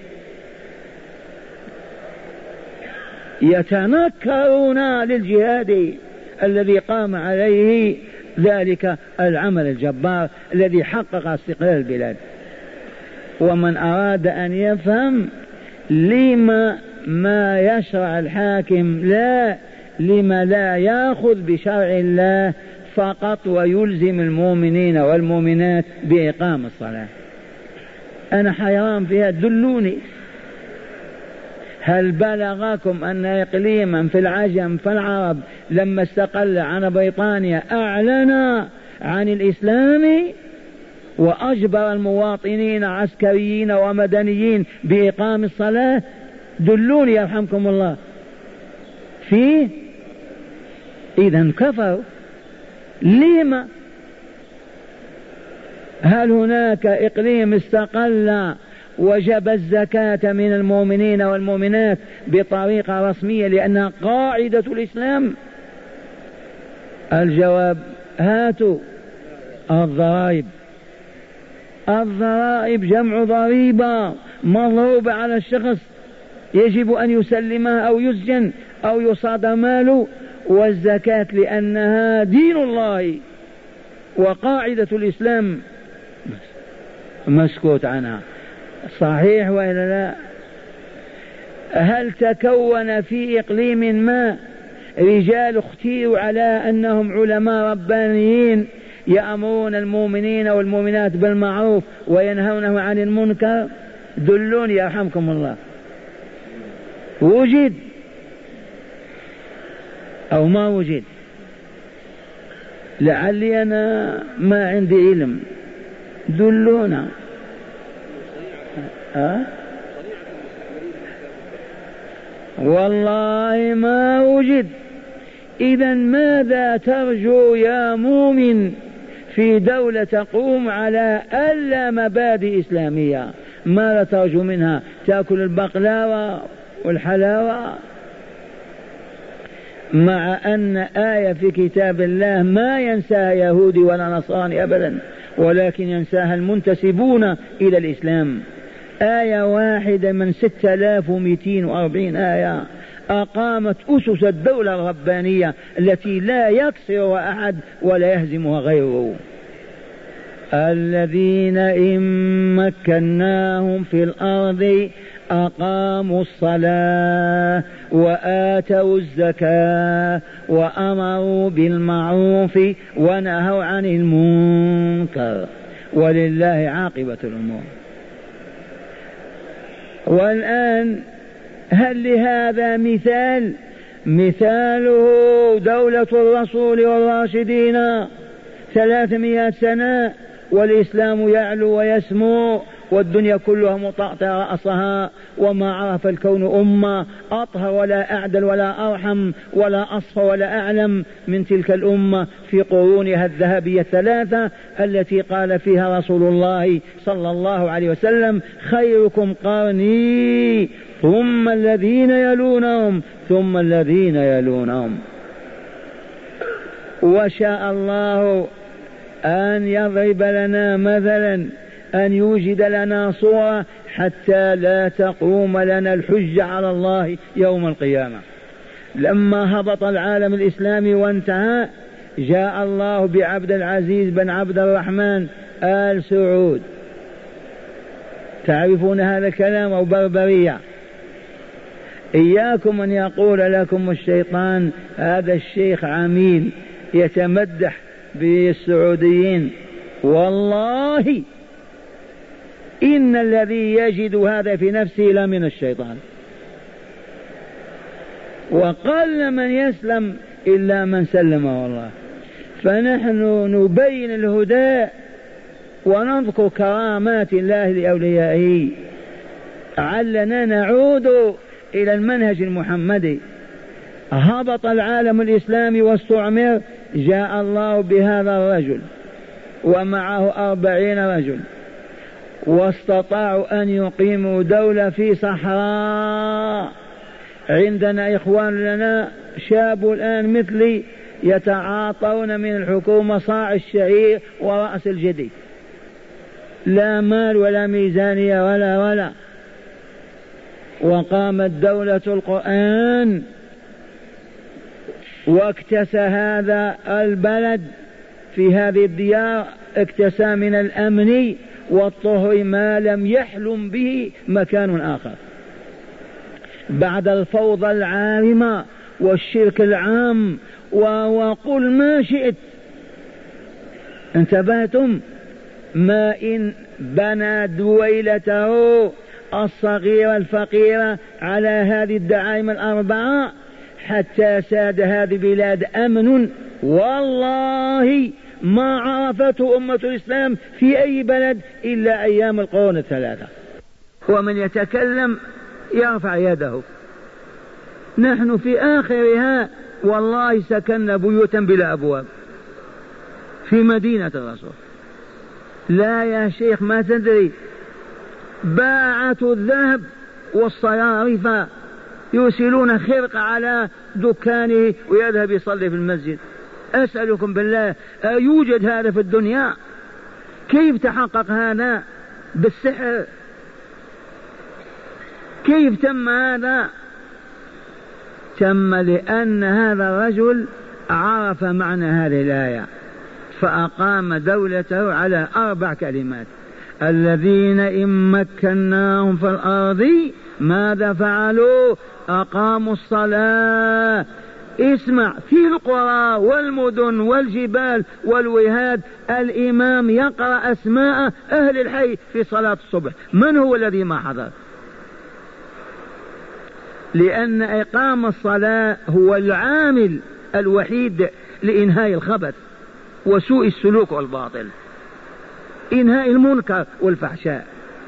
يتنكرون للجهاد الذي قام عليه ذلك العمل الجبار الذي حقق استقلال البلاد. ومن أراد أن يفهم لما ما يشرع الحاكم لا لما لا يأخذ بشرع الله فقط ويلزم المؤمنين والمؤمنات بإقام الصلاة. أنا حيران فيها، دلوني. هل بلغكم أن إقليما في العجم في العرب لما استقل عن بريطانيا أعلن عن الإسلام وأجبر المواطنين عسكريين ومدنيين بإقام الصلاة؟ دلوني يرحمكم الله فيه. إذن كفروا. لما؟ هل هناك إقليم استقل وجب الزكاة من المؤمنين والمؤمنات بطريقة رسمية لأنها قاعدة الإسلام؟ الجواب هاتوا الضرائب. الضرائب جمع ضريبة مضروبة على الشخص يجب أن يسلمها أو يسجن أو يصاد ماله. والزكاة لأنها دين الله وقاعدة الإسلام مسكوت عنها. صحيح وإلا لا؟ هل تكون في إقليم ما رجال اختيروا على أنهم علماء ربانيين يأمرون المؤمنين والمؤمنات بالمعروف وينهونه عن المنكر؟ دلوني يرحمكم الله. وجد أو ما وجد؟ لعلي أنا ما عندي علم، دلونا. أه؟ والله ما وجد. إذا ماذا ترجو يا مؤمن في دولة تقوم على ألا مبادئ إسلامية؟ ماذا ترجو منها؟ تأكل البقلاوة والحلاوة؟ مع أن آية في كتاب الله ما ينساها يهودي ولا نصراني أبدا، ولكن ينساها المنتسبون إلى الإسلام. آية واحدة من ستة آلاف ومئتين وأربعين آية أقامت أسس الدولة الربانية التي لا يكسرها أحد ولا يهزمها غيره. الذين إن مكناهم في الأرض أقاموا الصلاة وآتوا الزكاة وأمروا بالمعروف ونهوا عن المنكر ولله عاقبة الأمور. والآن هل لهذا مثال؟ مثاله دولة الرسول والراشدين ثلاثمائة سنة والإسلام يعلو ويسمو والدنيا كلها مطأطئة رأسها، وما عرف الكون أمة أطهر ولا أعدل ولا أرحم ولا أصفى ولا أعلم من تلك الأمة في قرونها الذهبية الثلاثة التي قال فيها رسول الله صلى الله عليه وسلم: خيركم قرني ثم الذين يلونهم ثم الذين يلونهم. وشاء الله أن يضرب لنا مثلا، أن يوجد لنا صورة حتى لا تقوم لنا الحجة على الله يوم القيامة. لما هبط العالم الإسلامي وانتهى جاء الله بعبد العزيز بن عبد الرحمن آل سعود. تعرفون هذا الكلام أو بربرية؟ إياكم أن يقول لكم الشيطان هذا الشيخ عميل يتمدح بالسعوديين. والله إن الذي يجد هذا في نفسه لمن الشيطان، وقل من يسلم إلا من سلمه الله. فنحن نبين الهدى ونذكر كرامات الله لأوليائه علنا نعود إلى المنهج المحمدي. هبط العالم الإسلامي واستعمر، جاء الله بهذا الرجل ومعه أربعين رجل واستطاعوا أن يقيموا دولة في صحراء. عندنا إخوان لنا شاب الآن مثلي يتعاطون من الحكومة صاع الشعير ورأس الجدي، لا مال ولا ميزانية ولا ولا وقامت دولة القرآن واكتسى هذا البلد في هذه الديار، اكتسى من الأمن والطهر ما لم يحلم به مكان آخر بعد الفوضى العارمة والشرك العام وقل ما شئت. انتبهتم؟ ما إن بنى دويلته الصغيرة الفقيرة على هذه الدعائم الأربعة حتى ساد هذه البلاد أمن، والله ما عرفته أمة الإسلام في أي بلد إلا أيام القرون الثلاثة. ومن يتكلم يرفع يده. نحن في آخرها والله سكننا بيوتا بلا أبواب في مدينة الرسول. لا يا شيخ ما تدري، باعت الذهب والصيارف يرسلون خرق على دكانه ويذهب يصلي في المسجد. أسألكم بالله أيوجد هذا في الدنيا؟ كيف تحقق هذا؟ بالسحر؟ كيف تم هذا؟ تم لأن هذا الرجل عرف معنى هذه الآية فأقام دولته على أربع كلمات: الذين إن مكناهم في الأرض ماذا فعلوا؟ أقاموا الصلاة. اسمع، في القرى والمدن والجبال والوهاد الإمام يقرأ أسماء أهل الحي في صلاة الصبح، من هو الذي ما حضر؟ لأن إقام الصلاة هو العامل الوحيد لإنهاء الخبث وسوء السلوك والباطل، إنهاء المنكر والفحشاء.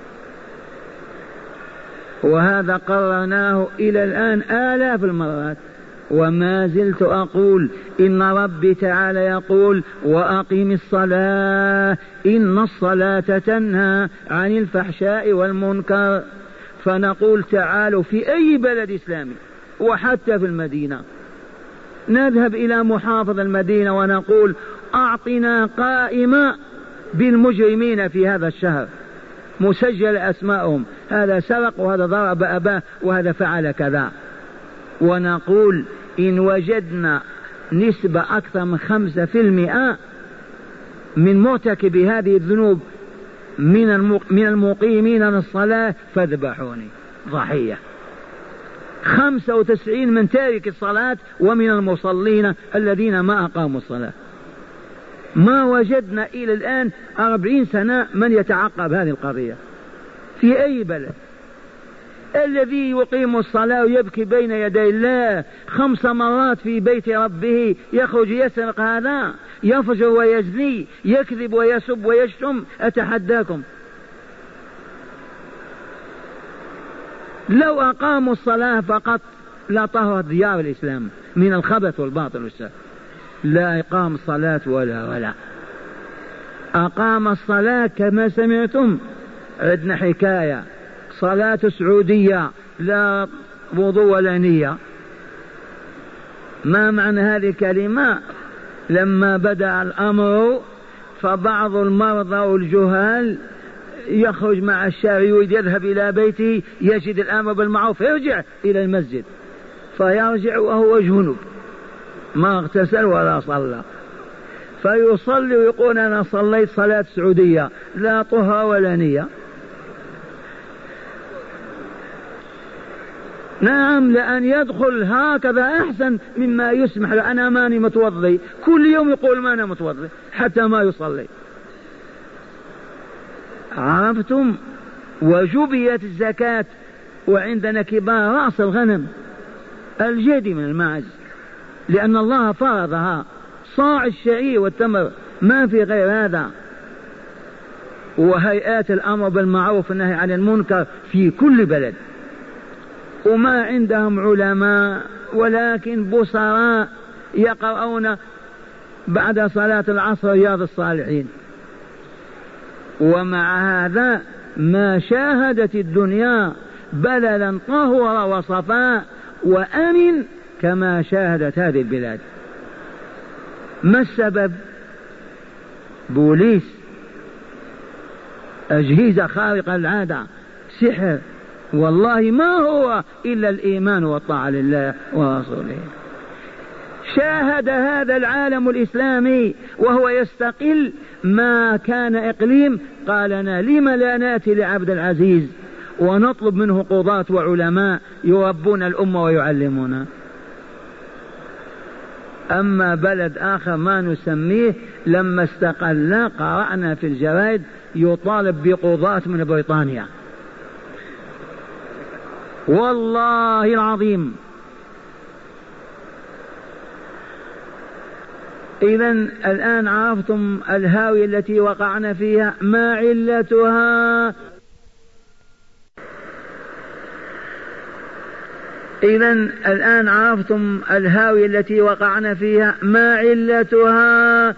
وهذا قررناه إلى الآن آلاف المرات وما زلت أقول إن ربي تعالى يقول: وأقم الصلاة إن الصلاة تنهى عن الفحشاء والمنكر. فنقول تعالوا في أي بلد إسلامي وحتى في المدينة نذهب إلى محافظ المدينة ونقول: أعطنا قائمة بالمجرمين في هذا الشهر مسجل أسماءهم، هذا سرق وهذا ضرب أباه وهذا فعل كذا. ونقول إن وجدنا نسبة أكثر من خمسة في المئة من مرتكب هذه الذنوب من المقيمين للصلاة فاذبحوني ضحية. خمسة وتسعين من تارك الصلاة ومن المصلين الذين ما أقاموا الصلاة. ما وجدنا إلى الآن أربعين سنة من يتعقب هذه القضية في أي بلد. الذي يقيم الصلاة ويبكي بين يدي الله خمس مرات في بيت ربه يخرج يسرق، هذا يفجر ويزني، يكذب ويسب ويشتم، أتحداكم. لو أقاموا الصلاة فقط لطهرت ديار الإسلام من الخبث والباطل والسفه. لا إقام الصلاة ولا ولا أقام الصلاة كما سمعتم. عندنا حكاية صلاة سعودية لا وضوء ولا نية. ما معنى هذه الكلمة؟ لما بدأ الأمر فبعض المرضى والجهال يخرج مع الشارع يريد يذهب إلى بيته يجد الأمر بالمعروف يرجع إلى المسجد فيرجع وهو جنب ما اغتسل ولا صلى، فيصلي ويقول أنا صليت صلاة سعودية لا طهر ولا نية. نعم، لأن يدخل هكذا أحسن مما يسمح له. أنا ماني متوضي، كل يوم يقول ما أنا متوضي حتى ما يصلي. عرفتم؟ وجبيت الزكاة وعندنا كبار رأس الغنم الجدي من الماعز لأن الله فرضها صاع الشعير والتمر، ما في غير هذا. وهيئات الأمر بالمعروف والنهي عن المنكر في كل بلد، وما عندهم علماء ولكن بصراء يقرؤون بعد صلاة العصر رياض الصالحين. ومع هذا ما شاهدت الدنيا بللا طهر وصفاء وأمن كما شاهدت هذه البلاد. ما السبب؟ بوليس، أجهزة خارقة العادة، سحر، والله ما هو إلا الإيمان والطاعة لله ورسوله. شاهد هذا العالم الإسلامي وهو يستقل ما كان إقليم، قال لنا لم لا نأتي لعبد العزيز ونطلب منه قضاة وعلماء يربون الأمة ويعلمونا. أما بلد آخر ما نسميه لما استقلنا قرأنا في الجرائد يطالب بقضاة من بريطانيا، والله العظيم. إذن الآن عرفتم الهاوية التي وقعنا فيها ما علتها. إذن الآن عرفتم الهاوية التي وقعنا فيها ما علتها؟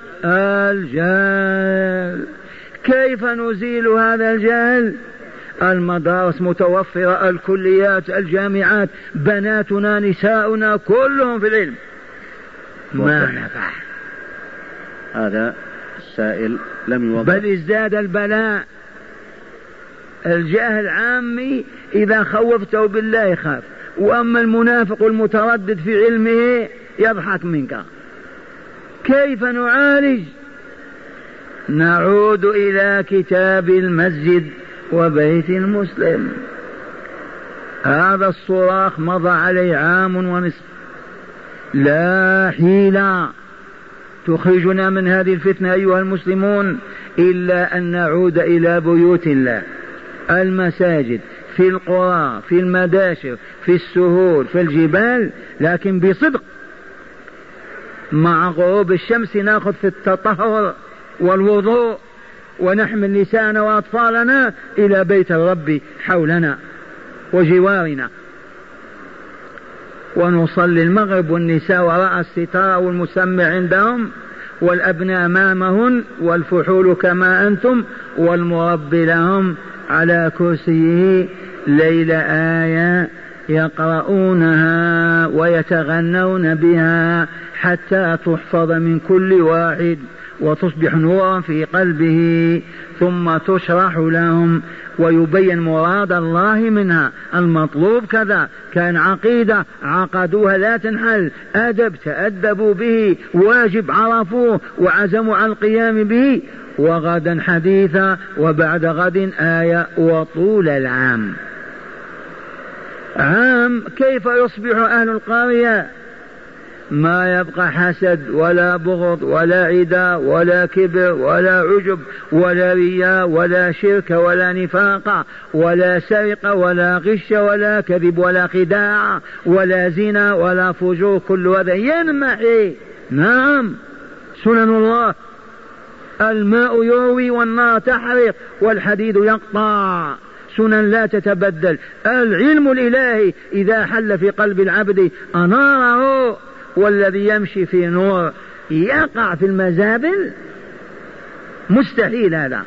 الجهل. كيف نزيل هذا الجهل؟ المدارس متوفرة، الكليات، الجامعات، بناتنا نساؤنا كلهم في العلم، ما نفع. هذا السائل لم يوضح، بل ازداد البلاء. الجاهل عامي إذا خوفته بالله يخاف، وأما المنافق المتردد في علمه يضحك منك. كيف نعالج؟ نعود إلى كتاب المسجد وبيت المسلم. هذا الصراخ مضى عليه عام ونصف، لا حيلة تخرجنا من هذه الفتنة أيها المسلمون إلا أن نعود إلى بيوت الله، المساجد، في القرى، في المداشر، في السهول، في الجبال، لكن بصدق. مع غروب الشمس نأخذ في التطهر والوضوء، ونحمل نساءنا وأطفالنا إلى بيت الرب حولنا وجوارنا، ونصلي المغرب والنساء وراء الستار والمسمع عندهم، والأبناء أمامهن، والفحول كما أنتم، والمربي لهم على كرسيه ليل آية يقرؤونها ويتغنون بها حتى تحفظ من كل واحد وتصبح نورا في قلبه، ثم تشرح لهم ويبين مراد الله منها. المطلوب كذا، كان عقيدة عقدوها لا تنحل، أدب تأدبوا به، واجب عرفوه وعزموا على القيام به، وغدا حديثا وبعد غد آية، وطول العام عام. كيف يصبح أهل القرية؟ ما يبقى حسد ولا بغض ولا عداء ولا كبر ولا عجب ولا رياء ولا شرك ولا نفاق ولا سرقة ولا غش ولا كذب ولا خداع ولا زنا ولا فجور، كل هذا ينمحي. نعم، سنن الله، الماء يروي والنار تحرق والحديد يقطع، سنن لا تتبدل. العلم الإلهي إذا حل في قلب العبد أناره، والذي يمشي في نور يقع في المزابل، مستحيل هذا.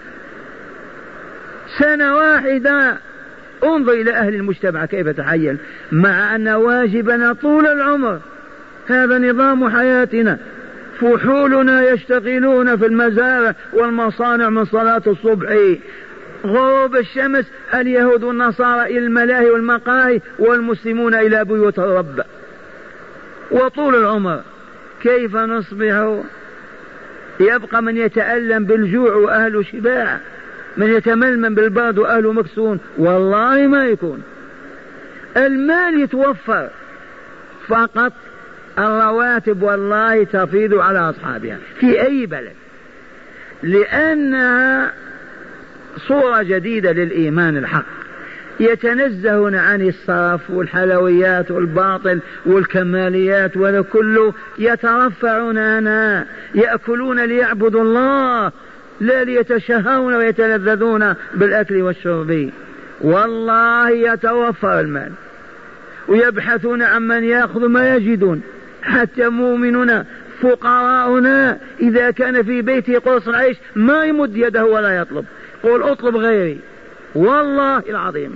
سنة واحدة انظر إلى أهل المجتمع كيف تحيل، مع أن واجبنا طول العمر، هذا نظام حياتنا. فحولنا يشتغلون في المزارع والمصانع من صلاة الصبح، غروب الشمس اليهود والنصارى إلى الملاهي والمقاهي، والمسلمون إلى بيوت الرب. وطول العمر كيف نصبح؟ يبقى من يتألم بالجوع وأهل شباع، من يتململ بالبرد وأهل مكسون، والله ما يكون. المال يتوفر فقط، الرواتب والله تفيض على أصحابها في أي بلد، لأنها صورة جديدة للإيمان الحق. يتنزهون عن الصرف والحلويات والباطل والكماليات، ولا كله يترفعون عنها، يأكلون ليعبدوا الله لا ليتشهون ويتلذذون بالأكل والشرب. والله يتوفر المال ويبحثون عن من يأخذ ما يجدون. حتى مؤمنون فقراؤنا إذا كان في بيته قرص العيش ما يمد يده ولا يطلب، قول اطلب غيري، والله العظيم.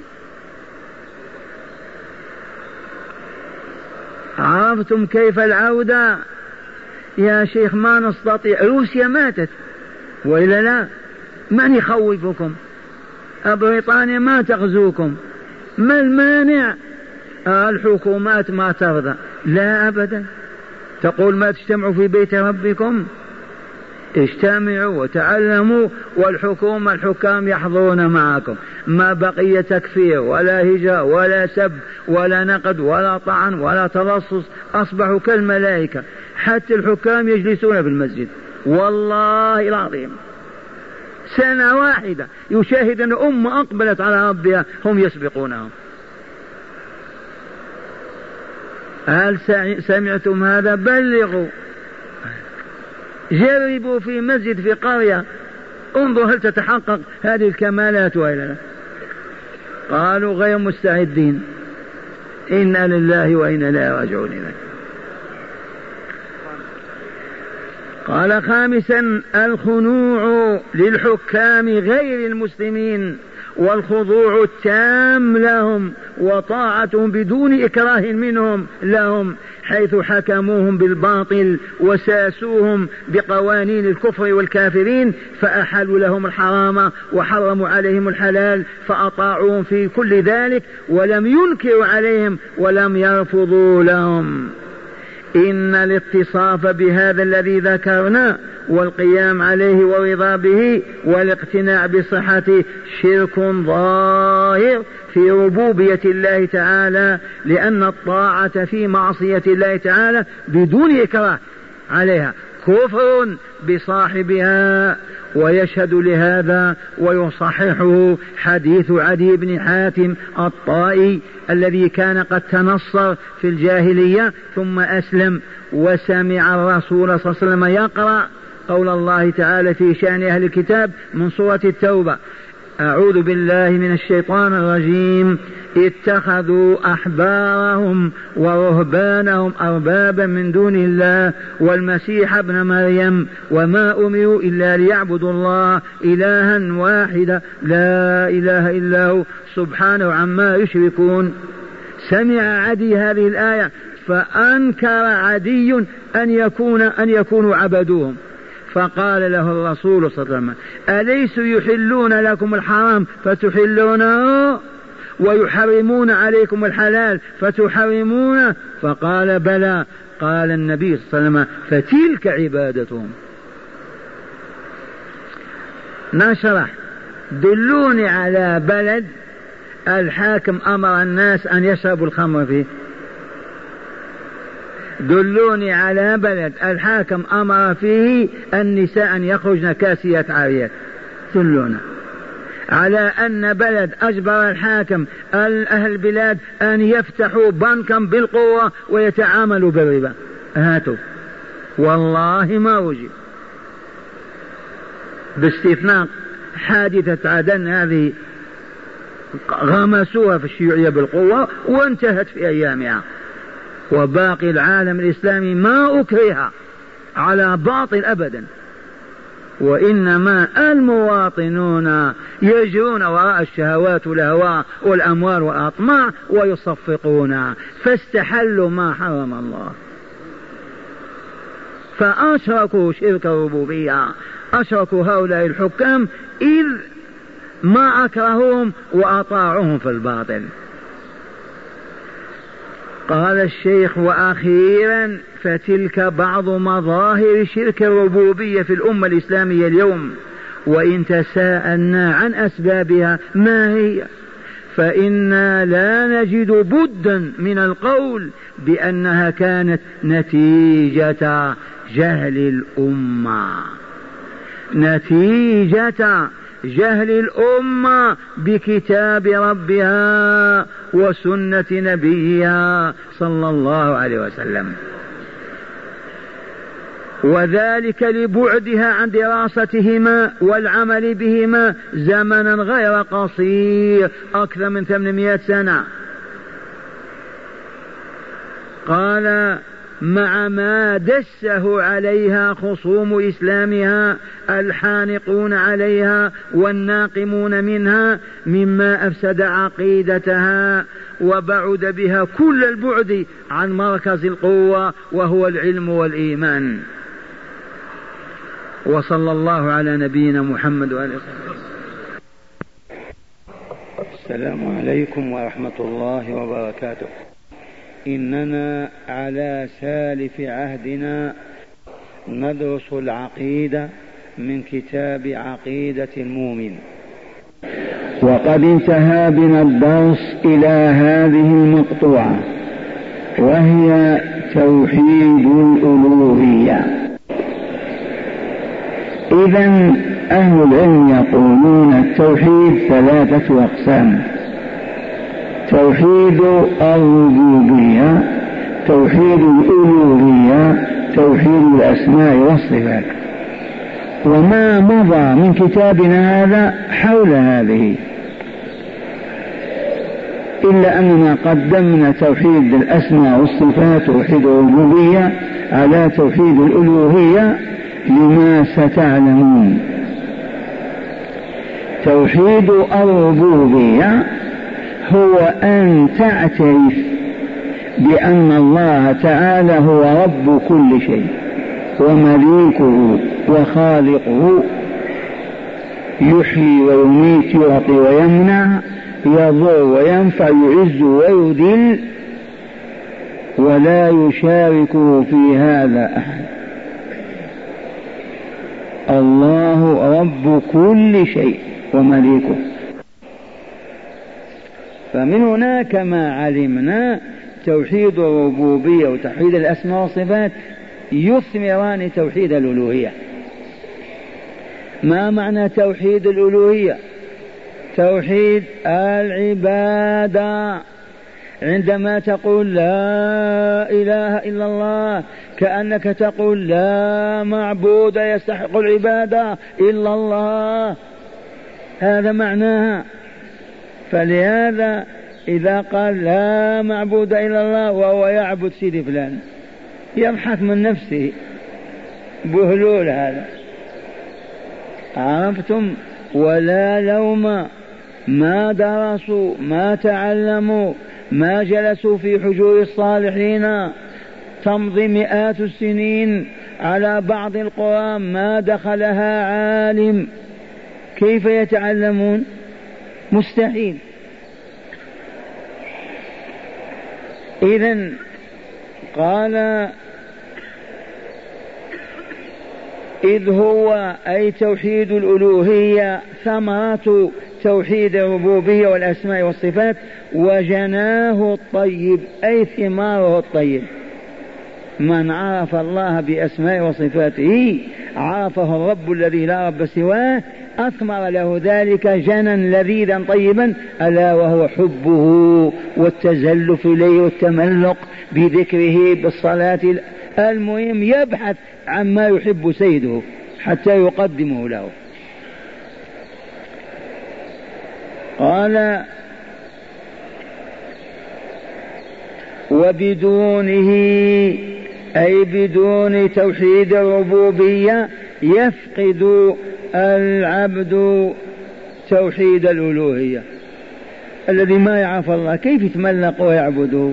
عرفتم كيف العودة يا شيخ؟ ما نستطيع. روسيا ماتت وإلا لا؟ من يخوفكم؟ بريطانيا ما تغزوكم، ما المانع؟ الحكومات ما ترضى، لا أبدا. تقول ما تجتمعوا في بيت ربكم؟ اجتمعوا وتعلموا، والحكومة الحكام يحضرون معكم. ما بقي تكفير ولا هجرة ولا سب ولا نقد ولا طعن ولا تلصص، أصبحوا كالملائكة. حتى الحكام يجلسون في المسجد، والله العظيم. سنة واحدة يشاهد أن أمة أقبلت على ربها هم يسبقونهم. هل سمعتم هذا؟ بلغوا، جربوا في مسجد في قرية، انظر هل تتحقق هذه الكمالات وإلا لا. قالوا غير مستعدين. إنا لله وإنا إليه راجعون. قال خامسا الخنوع للحكام غير المسلمين والخضوع التام لهم وطاعتهم بدون إكراه منهم لهم، حيث حكموهم بالباطل وساسوهم بقوانين الكفر والكافرين، فأحلوا لهم الحرام وحرموا عليهم الحلال، فأطاعوهم في كل ذلك ولم ينكروا عليهم ولم يرفضوا لهم. إن الاتصاف بهذا الذي ذكرنا والقيام عليه والرضا به والاقتناع بصحته شرك ظاهر في ربوبية الله تعالى، لأن الطاعة في معصية الله تعالى بدون إكراه عليها كفر بصاحبها. ويشهد لهذا ويصححه حديث عدي بن حاتم الطائي الذي كان قد تنصر في الجاهلية ثم أسلم، وسمع الرسول صلى الله عليه وسلم يقرأ قول الله تعالى في شأن أهل الكتاب من سورة التوبة: أعوذ بالله من الشيطان الرجيم، اتخذوا أحبارهم ورهبانهم أربابا من دون الله والمسيح ابن مريم وما أمروا إلا ليعبدوا الله إلها واحدا لا إله إلا هو سبحانه عما يشركون. سمع عدي هذه الآية فأنكر عدي أن يكون أن يكونوا عبدوهم، فقال له الرسول صلى الله عليه وسلم: أليسوا يحلون لكم الحرام فتحلونه ويحرمون عليكم الحلال فتحرمونه؟ فقال: بلى. قال النبي صلى الله عليه وسلم: فتلك عبادتهم. نشرح: دلوني على بلد الحاكم أمر الناس أن يشربوا الخمر فيه. دلوني على بلد الحاكم أمر فيه النساء أن يخرجن كاسيات عاريات. دلونا على أن بلد أجبر الحاكم أهل البلاد أن يفتحوا بنكا بالقوة ويتعاملوا بالربا. هاتوا، والله ما وجد، باستثناء حادثة عدن هذه غمسوها في الشيوعية بالقوة وانتهت في أيامها، وباقي العالم الإسلامي ما أكره على باطل أبدا، وإنما المواطنون يجرون وراء الشهوات والهواء والأموال والأطماع ويصفقون، فاستحلوا ما حرم الله، فأشركوا شرك الربوبية. أشركوا هؤلاء الحكام إذ ما أكرهوهم وأطاعوهم في الباطل. قال الشيخ: وأخيرا فتلك بعض مظاهر شرك الربوبية في الأمة الإسلامية اليوم، وإن تساءلنا عن أسبابها ما هي فإنا لا نجد بدا من القول بأنها كانت نتيجة جهل الأمة، نتيجة جهل الأمة بكتاب ربها وسنة نبيها صلى الله عليه وسلم، وذلك لبعدها عن دراستهما والعمل بهما زمنا غير قصير أكثر من ثمانمائة سنة. قال مع ما دسه عليها خصوم إسلامها الحانقون عليها والناقمون منها مما أفسد عقيدتها وبعد بها كل البعد عن مركز القوة وهو العلم والإيمان. وصلى الله على نبينا محمد وآله وصحبه. السلام عليكم ورحمة الله وبركاته. إننا على سالف عهدنا ندرس العقيدة من كتاب عقيدة المؤمن، وقد انتهى بنا الدرس إلى هذه المقطوعة وهي توحيد الألوهية. إذن أهل العلم يقولون التوحيد ثلاثة أقسام: توحيد الربوبية، توحيد الألوهية، توحيد الأسماء والصفات. وما مضى من كتابنا هذا حول هذه، إلا أننا قدمنا توحيد الأسماء والصفات توحيد الربوبية على توحيد الألوهية لما ستعلمون. توحيد الربوبية هو أن تعترف بأن الله تعالى هو رب كل شيء ومليكه وخالقه، يحيي ويميت، يعطي ويمنع، يضر وينفع، يعز ويذل، ولا يشاركه في هذا أحد. الله رب كل شيء ومليكه. فمن هنا كما علمنا توحيد الربوبية وتوحيد الأسماء والصفات يثمران توحيد الألوهية. ما معنى توحيد الألوهية؟ توحيد العبادة. عندما تقول لا إله إلا الله كأنك تقول لا معبود يستحق العبادة إلا الله، هذا معناها. فلهذا إذا قال لا معبود إلا الله وهو يعبد سيدي فلان يضحك من نفسه، بهلول هذا، عرفتم؟ ولا لوم، ما درسوا، ما تعلموا، ما جلسوا في حجور الصالحين تمضي مئات السنين على بعض القرى ما دخلها عالم، كيف يتعلمون؟ مستحيل. إذن قال إذ هو أي توحيد الألوهية ثمرة توحيد الربوبية والأسماء والصفات، وجناه الطيب أي ثماره الطيب. من عرف الله بأسماء وصفاته عرفه الرب الذي لا رب سواه، أثمر له ذلك جنا لذيذا طيبا، ألا وهو حبه والتزلف إليه والتملق بذكره بالصلاة. المهم يبحث عما يحب سيده حتى يقدمه له. قال وبدونه أي بدون توحيد الربوبية يفقد العبد توحيد الألوهية. الذي ما يعرف الله كيف يتملق ويعبده؟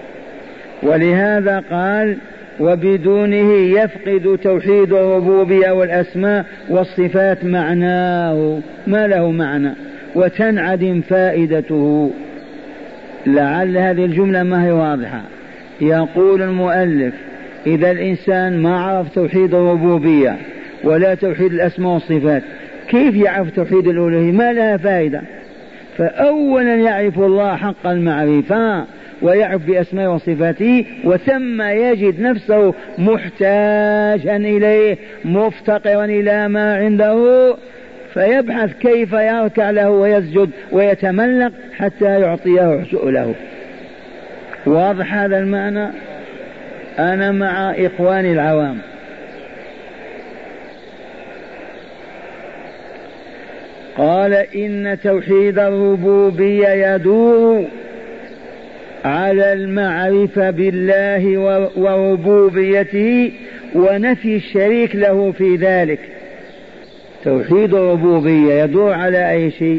ولهذا قال وبدونه يفقد توحيد الربوبية والأسماء والصفات معناه، ما له معنى، وتنعدم فائدته. لعل هذه الجملة ما هي واضحة. يقول المؤلف إذا الإنسان ما عرف توحيد الربوبية ولا توحيد الأسماء والصفات كيف يعرف توحيد الألوهية؟ ما لها فائدة. فأولا يعرف الله حق المعرفة ويعرف بأسماء وصفاته، وثم يجد نفسه محتاجا إليه مفتقرا إلى ما عنده، فيبحث كيف يركع له ويسجد ويتملق حتى يعطيه سؤله. واضح هذا المعنى؟ أنا مع إخواني العوام. قال إن توحيد الربوبية يدور على المعرفة بالله وربوبيته ونفي الشريك له في ذلك. توحيد الربوبية يدور على أي شيء؟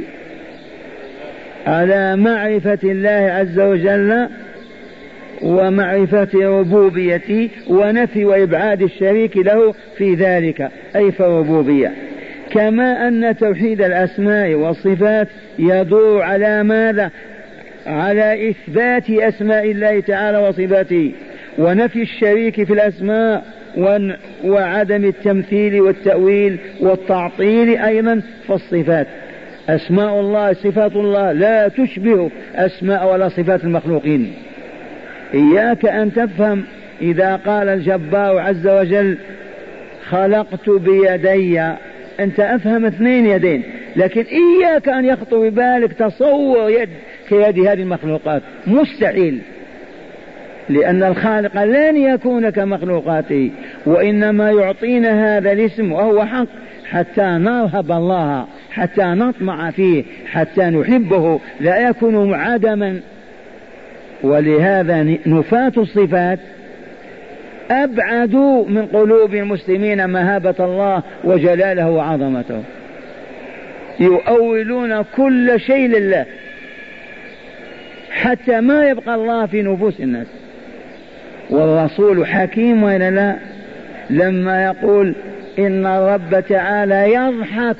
على معرفة الله عز وجل ومعرفة ربوبيته ونفي وإبعاد الشريك له في ذلك، أي في الربوبية. كما أن توحيد الأسماء والصفات يدور على ماذا؟ على إثبات أسماء الله تعالى وصفاته ونفي الشريك في الأسماء وعدم التمثيل والتأويل والتعطيل أيضا في الصفات. أسماء الله صفات الله لا تشبه أسماء ولا صفات المخلوقين. إياك أن تفهم إذا قال الجبار عز وجل خلقت بيدي، أنت أفهم اثنين يدين، لكن إياك أن يخطر ببالك تصور يد كيد هذه المخلوقات، مستحيل، لأن الخالق لن يكون كمخلوقاته، وإنما يعطينا هذا الاسم وهو حق حتى نرهب الله، حتى نطمع فيه، حتى نحبه، لا يكون عدما. ولهذا نفاة الصفات أبعدوا من قلوب المسلمين مهابة الله وجلاله وعظمته، يؤولون كل شيء لله حتى ما يبقى الله في نفوس الناس. والرسول حكيم وإلا لا؟ لما يقول إن الرب تعالى يضحك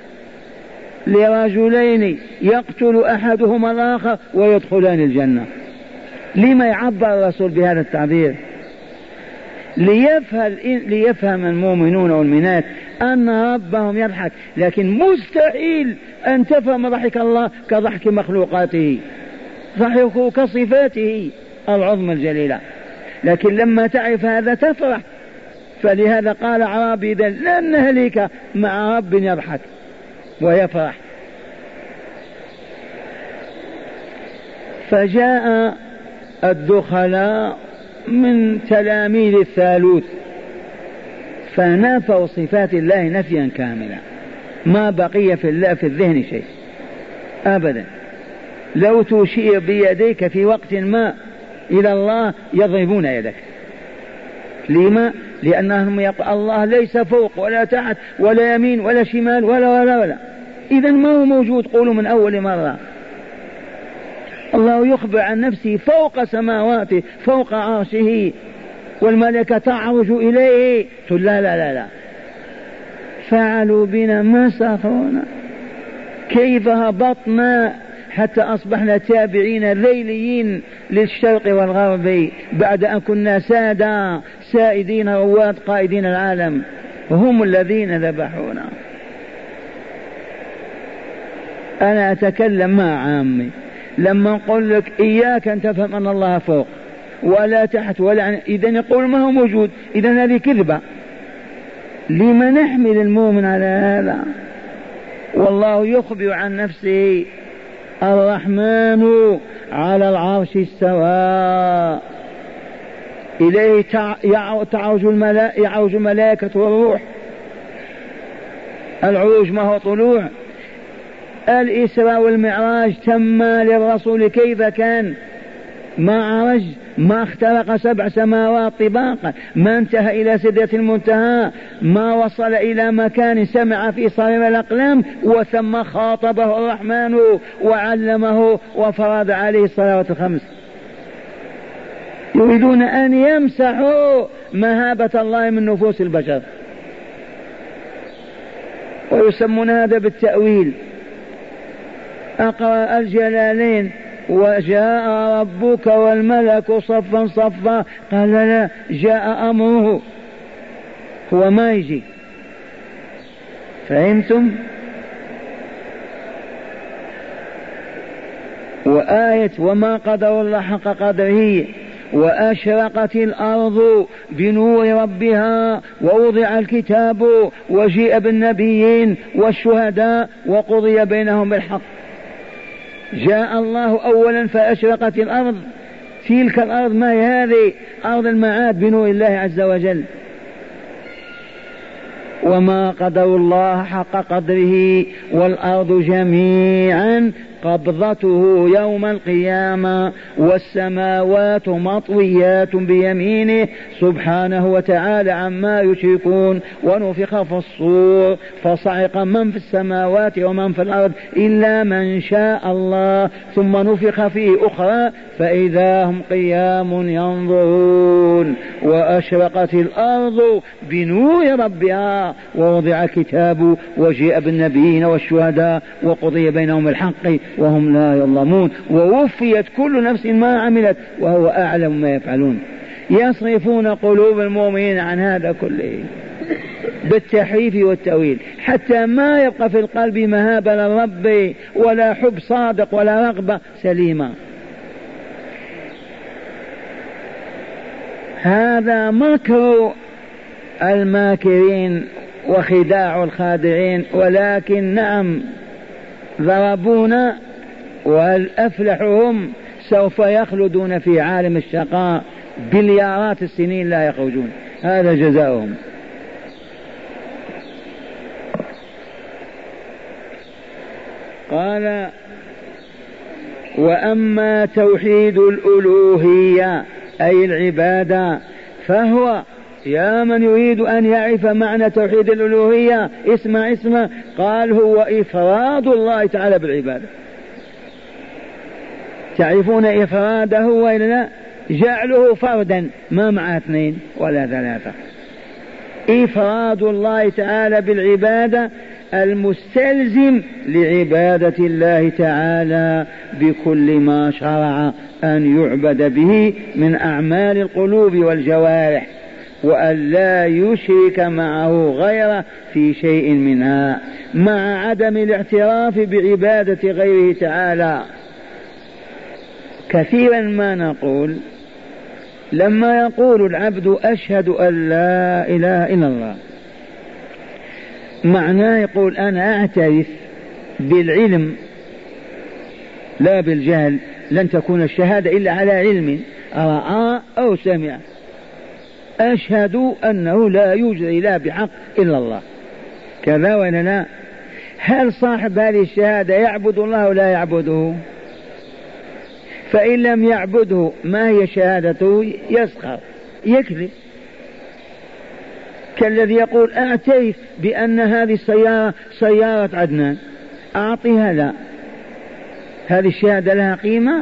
لرجلين يقتل أحدهما الآخر ويدخلان الجنة، لما يعبر الرسول بهذا التعبير؟ ليفهم, ليفهم المؤمنون والمؤمنات أن ربهم يضحك، لكن مستحيل أن تفهم ضحك الله كضحك مخلوقاته، ضحكه كصفاته العظمى الجليلة. لكن لما تعرف هذا تفرح. فلهذا قال عربي إذن لن نهلك مع رب يضحك ويفرح. فجاء الدخلاء من تلاميذ الثالوث فنفوا صفات الله نفيا كاملا، ما بقي في الله في الذهن شيء أبدا. لو تشير بيديك في وقت ما إلى الله يضربون يدك. لما؟ لأنهم يقول الله ليس فوق ولا تحت ولا يمين ولا شمال ولا ولا ولا، إذن ما هو موجود. قولوا من أول مرة. الله يخبر عن نفسه فوق سماواته فوق عرشه والملائكة تعرج إليه. لا لا لا لا، فعلوا بنا ما سخرونا، كيف هبطنا حتى أصبحنا تابعين ذيليين للشرق والغرب بعد أن كنا سادة سائدين رواد قائدين العالم. هم الذين ذبحونا. أنا أتكلم مع عامي لما نقول لك إياك أن تفهم أن الله فوق ولا تحت ولا، إذن يقول ما هو موجود، إذن هذه كذبة. لما نحمل المؤمن على هذا؟ والله يخبر عن نفسه الرحمن على العرش استوى، إليه تعرج الملائكة, يعرج الملائكة والروح. العروج ما هو طلوع. الإسراء والمعراج تم للرسول كيف كان؟ ما عرج، ما اخترق سبع سماوات طباقا، ما انتهى إلى سدرة المنتهى، ما وصل إلى مكان سمع في صرير الأقلام، وثم خاطبه الرحمن وعلمه وفرض عليه الصلوات الخمس. يريدون أن يمسحوا مهابة الله من نفوس البشر، ويسمون هذا بالتأويل. أقرأ الجلالين وجاء ربك والملك صفا صفا، قال لا، جاء أمره، هو ما يجي. فهمتم؟ وآية وما قدر الله حق قدره وأشرقت الأرض بنور ربها ووضع الكتاب وجيء بالنبيين والشهداء وقضي بينهم بالحق. جاء الله أولا فأشرقت الأرض، تلك الأرض ما هي هذه؟ أرض المعاد بنور الله عز وجل. وما قدر الله حق قدره والأرض جميعا قبضته يوم القيامة والسماوات مطويات بيمينه سبحانه وتعالى عما يشركون. ونفخ في الصور فصعق من في السماوات ومن في الأرض إلا من شاء الله ثم نفخ فيه أخرى فإذا هم قيام ينظرون. وأشرقت الأرض بنور ربها ووضع الكتاب وجيء بالنبيين والشهداء وقضي بينهم الحق وهم لا يظلمون. ووفيت كل نفس ما عملت وهو أعلم ما يفعلون. يصرفون قلوب المؤمنين عن هذا كله بالتحريف والتأويل حتى ما يبقى في القلب مهابة للرب ولا حب صادق ولا رغبة سليمة. هذا مكر الماكرين وخداع الخادعين. ولكن نعم ضربونا والأفلحهم سوف يخلدون في عالم الشقاء بليارات السنين لا يخرجون. هذا جزاؤهم. قال وأما توحيد الألوهية أي العبادة فهو يا من يريد أن يعرف معنى توحيد الألوهية اسمع اسمع قال هو إفراد الله تعالى بالعبادة. تعرفون إفراده وإلا لا؟ جعله فردا ما مع اثنين ولا ثلاثة. إفراد الله تعالى بالعبادة المستلزم لعبادة الله تعالى بكل ما شرع أن يعبد به من أعمال القلوب والجوارح وأن لا يشرك معه غيره في شيء منها مع عدم الاعتراف بعبادة غيره تعالى. كثيرا ما نقول لما يقول العبد أشهد أن لا إله إلا الله معناه يقول أنا أعترف بالعلم لا بالجهل. لن تكون الشهادة إلا على علم رأى أو سمع. أشهد أنه لا يوجد إله بحق إلا الله كذا ولا لا؟ هل صاحب هذه الشهادة يعبد الله ولا يعبده؟ فإن لم يعبده ما هي شهادته؟ يسخر يكذب. كالذي يقول أعترف بأن هذه السيارة سيارة عدنان أعطيها لا، هذه الشهادة لها قيمة؟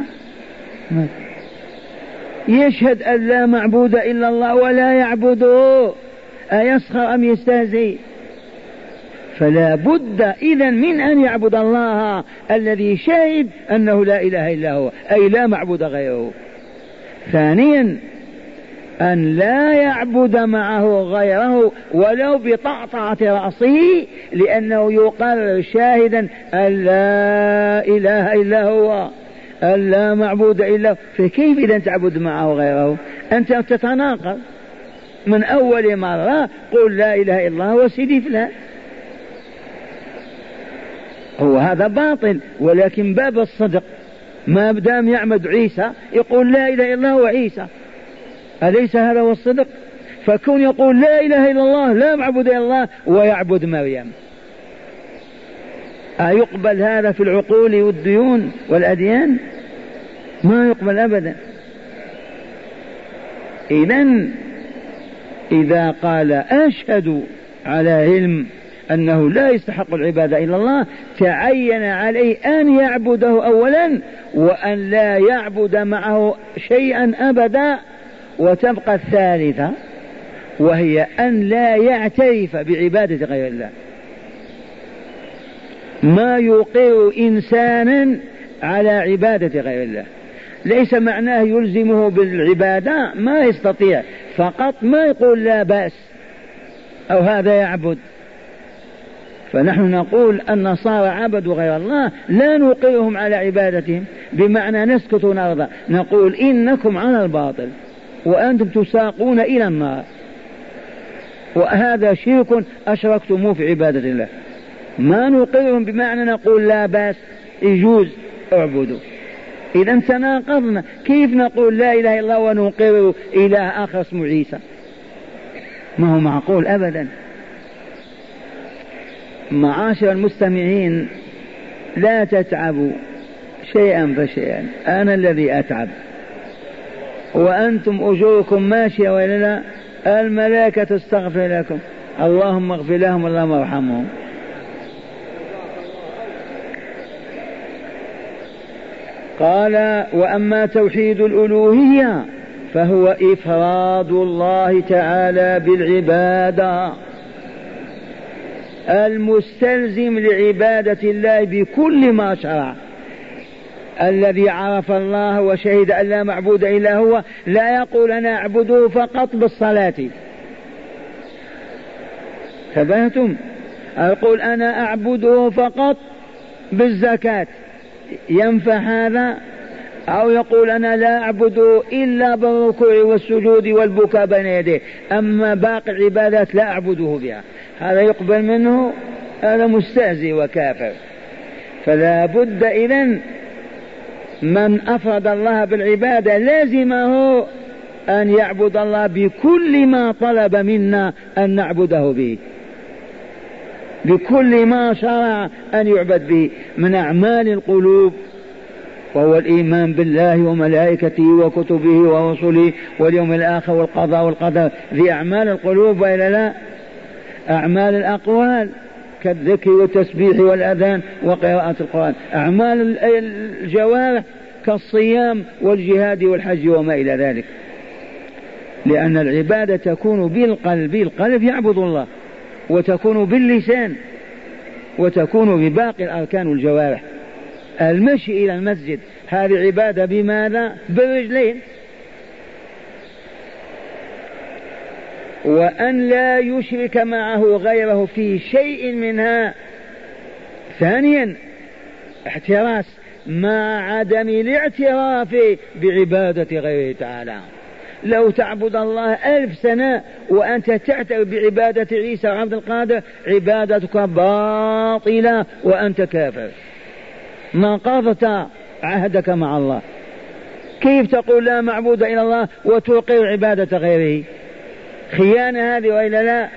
يشهد أن لا معبود إلا الله ولا يعبده أيسخر أم يستهزئ؟ فلا بد إذن من أن يعبد الله الذي شهد أنه لا إله إلا هو أي لا معبود غيره. ثانيا أن لا يعبد معه غيره ولو بطعطعة رأسه لأنه يقرر شاهدا أن لا إله إلا هو أن لا معبود إلا هو. فكيف إذا تعبد معه غيره؟ أنت تتناقض. من أول مرة قل لا إله إلا الله وسيدي فلان. هو هذا باطل ولكن باب الصدق ما بدام يعمد عيسى يقول لا إله إلا هو عيسى أليس هذا هو الصدق؟ فكون يقول لا إله إلا الله لا معبود إلا الله ويعبد مريم أيقبل هذا في العقول والديون والأديان؟ ما يقبل أبدا. إذن إذا قال أشهد على علم أنه لا يستحق العبادة إلا الله تعين عليه أن يعبده أولا وأن لا يعبد معه شيئا أبدا. وتبقى الثالثة وهي أن لا يعترف بعبادة غير الله. ما يوقع إنسانا على عبادة غير الله ليس معناه يلزمه بالعبادة ما يستطيع، فقط ما يقول لا بأس أو هذا يعبد. فنحن نقول النصارى عبدوا غير الله، لا نوقرهم على عبادتهم بمعنى نسكت ونرضى، نقول إنكم على الباطل وأنتم تساقون إلى النار، وهذا شرك أشركتموه في عبادة الله. ما نوقرهم بمعنى نقول لا بأس يجوز اعبدوا. إذا تناقضنا، كيف نقول لا إله إلا الله ونوقر إله آخر اسمه عيسى؟ ما هو معقول أبدا. معاشر المستمعين، لا تتعبوا شيئا فشيئا، أنا الذي أتعب وأنتم أجوركم ماشية ولا لا؟ الملائكة تستغفر لكم، اللهم اغفر لهم اللهم ارحمهم. قال وأما توحيد الألوهية فهو إفراد الله تعالى بالعبادة المستلزم لعبادة الله بكل ما شرع. الذي عرف الله وشهد أن لا معبود إلا هو لا يقول أنا أعبده فقط بالصلاة، تبهتم؟ أقول أنا أعبده فقط بالزكاة، ينفع هذا؟ أو يقول أنا لا أعبده إلا بالركوع والسجود والبكاء بين يديه، أما باقي العبادات لا أعبده بها، هذا يقبل منه؟ هذا مستهزئ وكافر. فلا بد إذن من أفرد الله بالعبادة لازمه أن يعبد الله بكل ما طلب منا أن نعبده به، بكل ما شرع أن يعبد به من أعمال القلوب، وهو الإيمان بالله وملائكته وكتبه ورسله واليوم الآخر والقضاء والقدر، ذي أعمال القلوب وإلا لا؟ أعمال الأقوال كالذكر والتسبيح والأذان وقراءة القرآن، أعمال الجوارح كالصيام والجهاد والحج وما إلى ذلك. لأن العبادة تكون بالقلب، القلب يعبد الله، وتكون باللسان، وتكون بباقي الأركان والجوارح. المشي إلى المسجد هذه عبادة بماذا؟ بالرجلين. وأن لا يشرك معه غيره في شيء منها. ثانيا احتراس مع عدم الاعتراف بعبادة غيره تعالى. لو تعبد الله ألف سنة وأنت تعترف بعبادة عيسى وعبد القادر، عبادتك باطلة وأنت كافر، نقضت عهدك مع الله. كيف تقول لا معبود إلا الله وتوقر عبادة غيره؟ خيانة هذه وإلا لا؟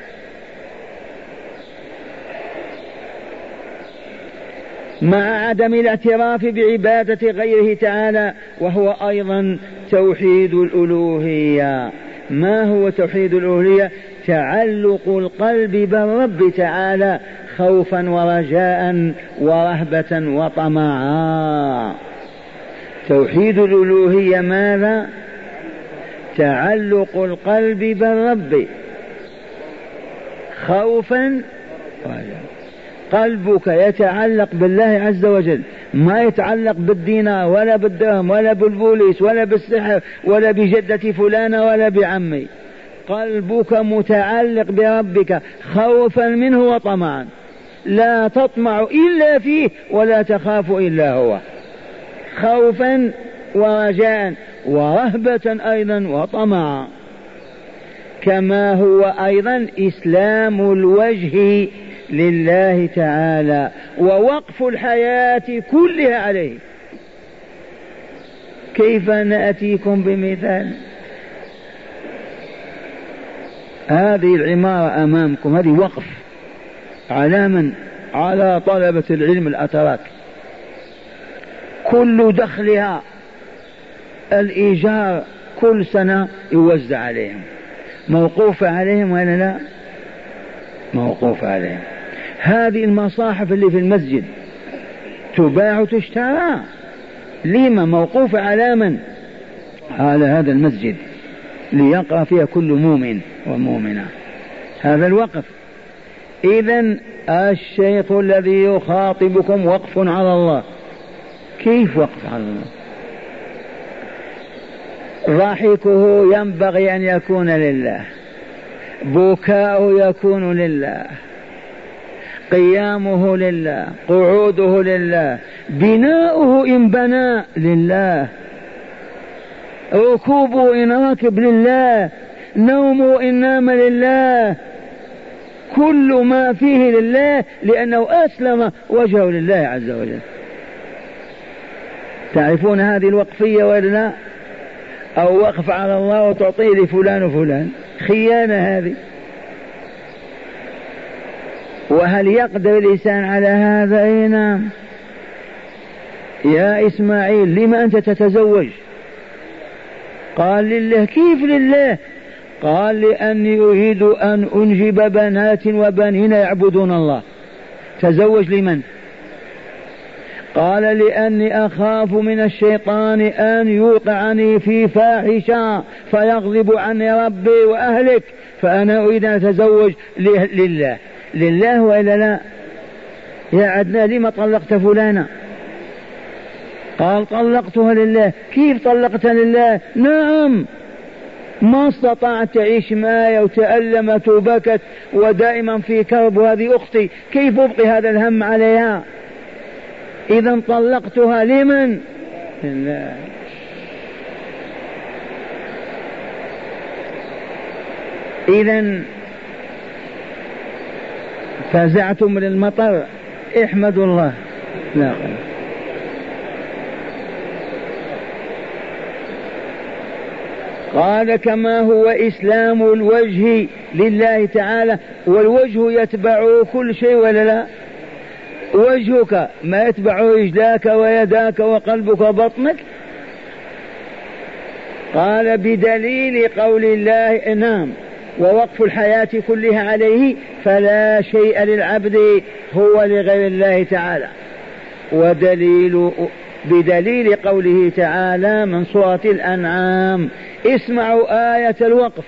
مع عدم الاعتراف بعبادة غيره تعالى، وهو أيضا توحيد الألوهية. ما هو توحيد الألوهية؟ تعلق القلب بالرب تعالى خوفا ورجاء ورهبة وطمعا. توحيد الألوهية ماذا؟ تعلق القلب بالرب خوفا ورجاء. قلبك يتعلق بالله عز وجل، ما يتعلق بالدينار ولا بالدرهم ولا بالبوليس ولا بالسحر ولا بجدة فلانة ولا بعمي. قلبك متعلق بربك خوفا منه وطمعا، لا تطمع إلا فيه ولا تخاف إلا هو، خوفا ورجاء ورهبة أيضا وطمعا. كما هو أيضا إسلام الوجه لله تعالى ووقف الحياة كلها عليه. كيف نأتيكم بمثال؟ هذه العمارة أمامكم، هذه وقف على من؟ على طلبة العلم الأتراك، كل دخلها الإيجار كل سنة يوزع عليهم، موقوف عليهم ولا لا؟ موقوف عليهم. هذه المصاحف اللي في المسجد تباع وتشترى، لما؟ موقوف على من؟ على هذا المسجد ليقرأ فيها كل مؤمن ومؤمنة. هذا الوقف. إذن الشيخ الذي يخاطبكم وقف على الله. كيف وقف على الله؟ ضحكه ينبغي أن يكون لله، بكاؤه يكون لله، قيامه لله، قعوده لله، بناؤه إن بنى لله، ركوبه إن ركب لله، نومه إن نام لله، كل ما فيه لله، لأنه أسلم وجهه لله عز وجل. تعرفون هذه الوقفية ولا لا؟ أو وقف على الله وتعطيه لفلان وفلان، خيانة هذه. وهل يقدر الإنسان على هذا؟ أي نعم. يا إسماعيل لما أنت تتزوج؟ قال لله. كيف لله؟ قال لأني أريد أن أنجب بنات وبنين يعبدون الله. تزوج لمن؟ قال لأني أخاف من الشيطان أن يوقعني في فاحشة فيغضب عني ربي وأهلك، فأنا أريد أن أتزوج لله. لله وإلا لا؟ يا عدنا لما طلقت فلانا؟ قال طلقتها لله. كيف طلقت لله؟ نعم، ما استطاعت تعيش معي وتألمت وبكت ودائما في كرب، وهذه أختي كيف أبقي هذا الهم عليها؟ إذا طلقتها لمن؟ لله. إذا فزعتم للمطر، احمدوا الله. لا قال كما هو إسلام الوجه لله تعالى، والوجه يتبعه كل شيء ولا لا؟ وجهك ما يتبعه رجلاك ويداك وقلبك وبطنك. قال بدليل قول الله نعم، ووقف الحياة كلها عليه، فلا شيء للعبد هو لغير الله تعالى. ودليل بدليل قوله تعالى من سورة الأنعام، اسمعوا آية الوقف: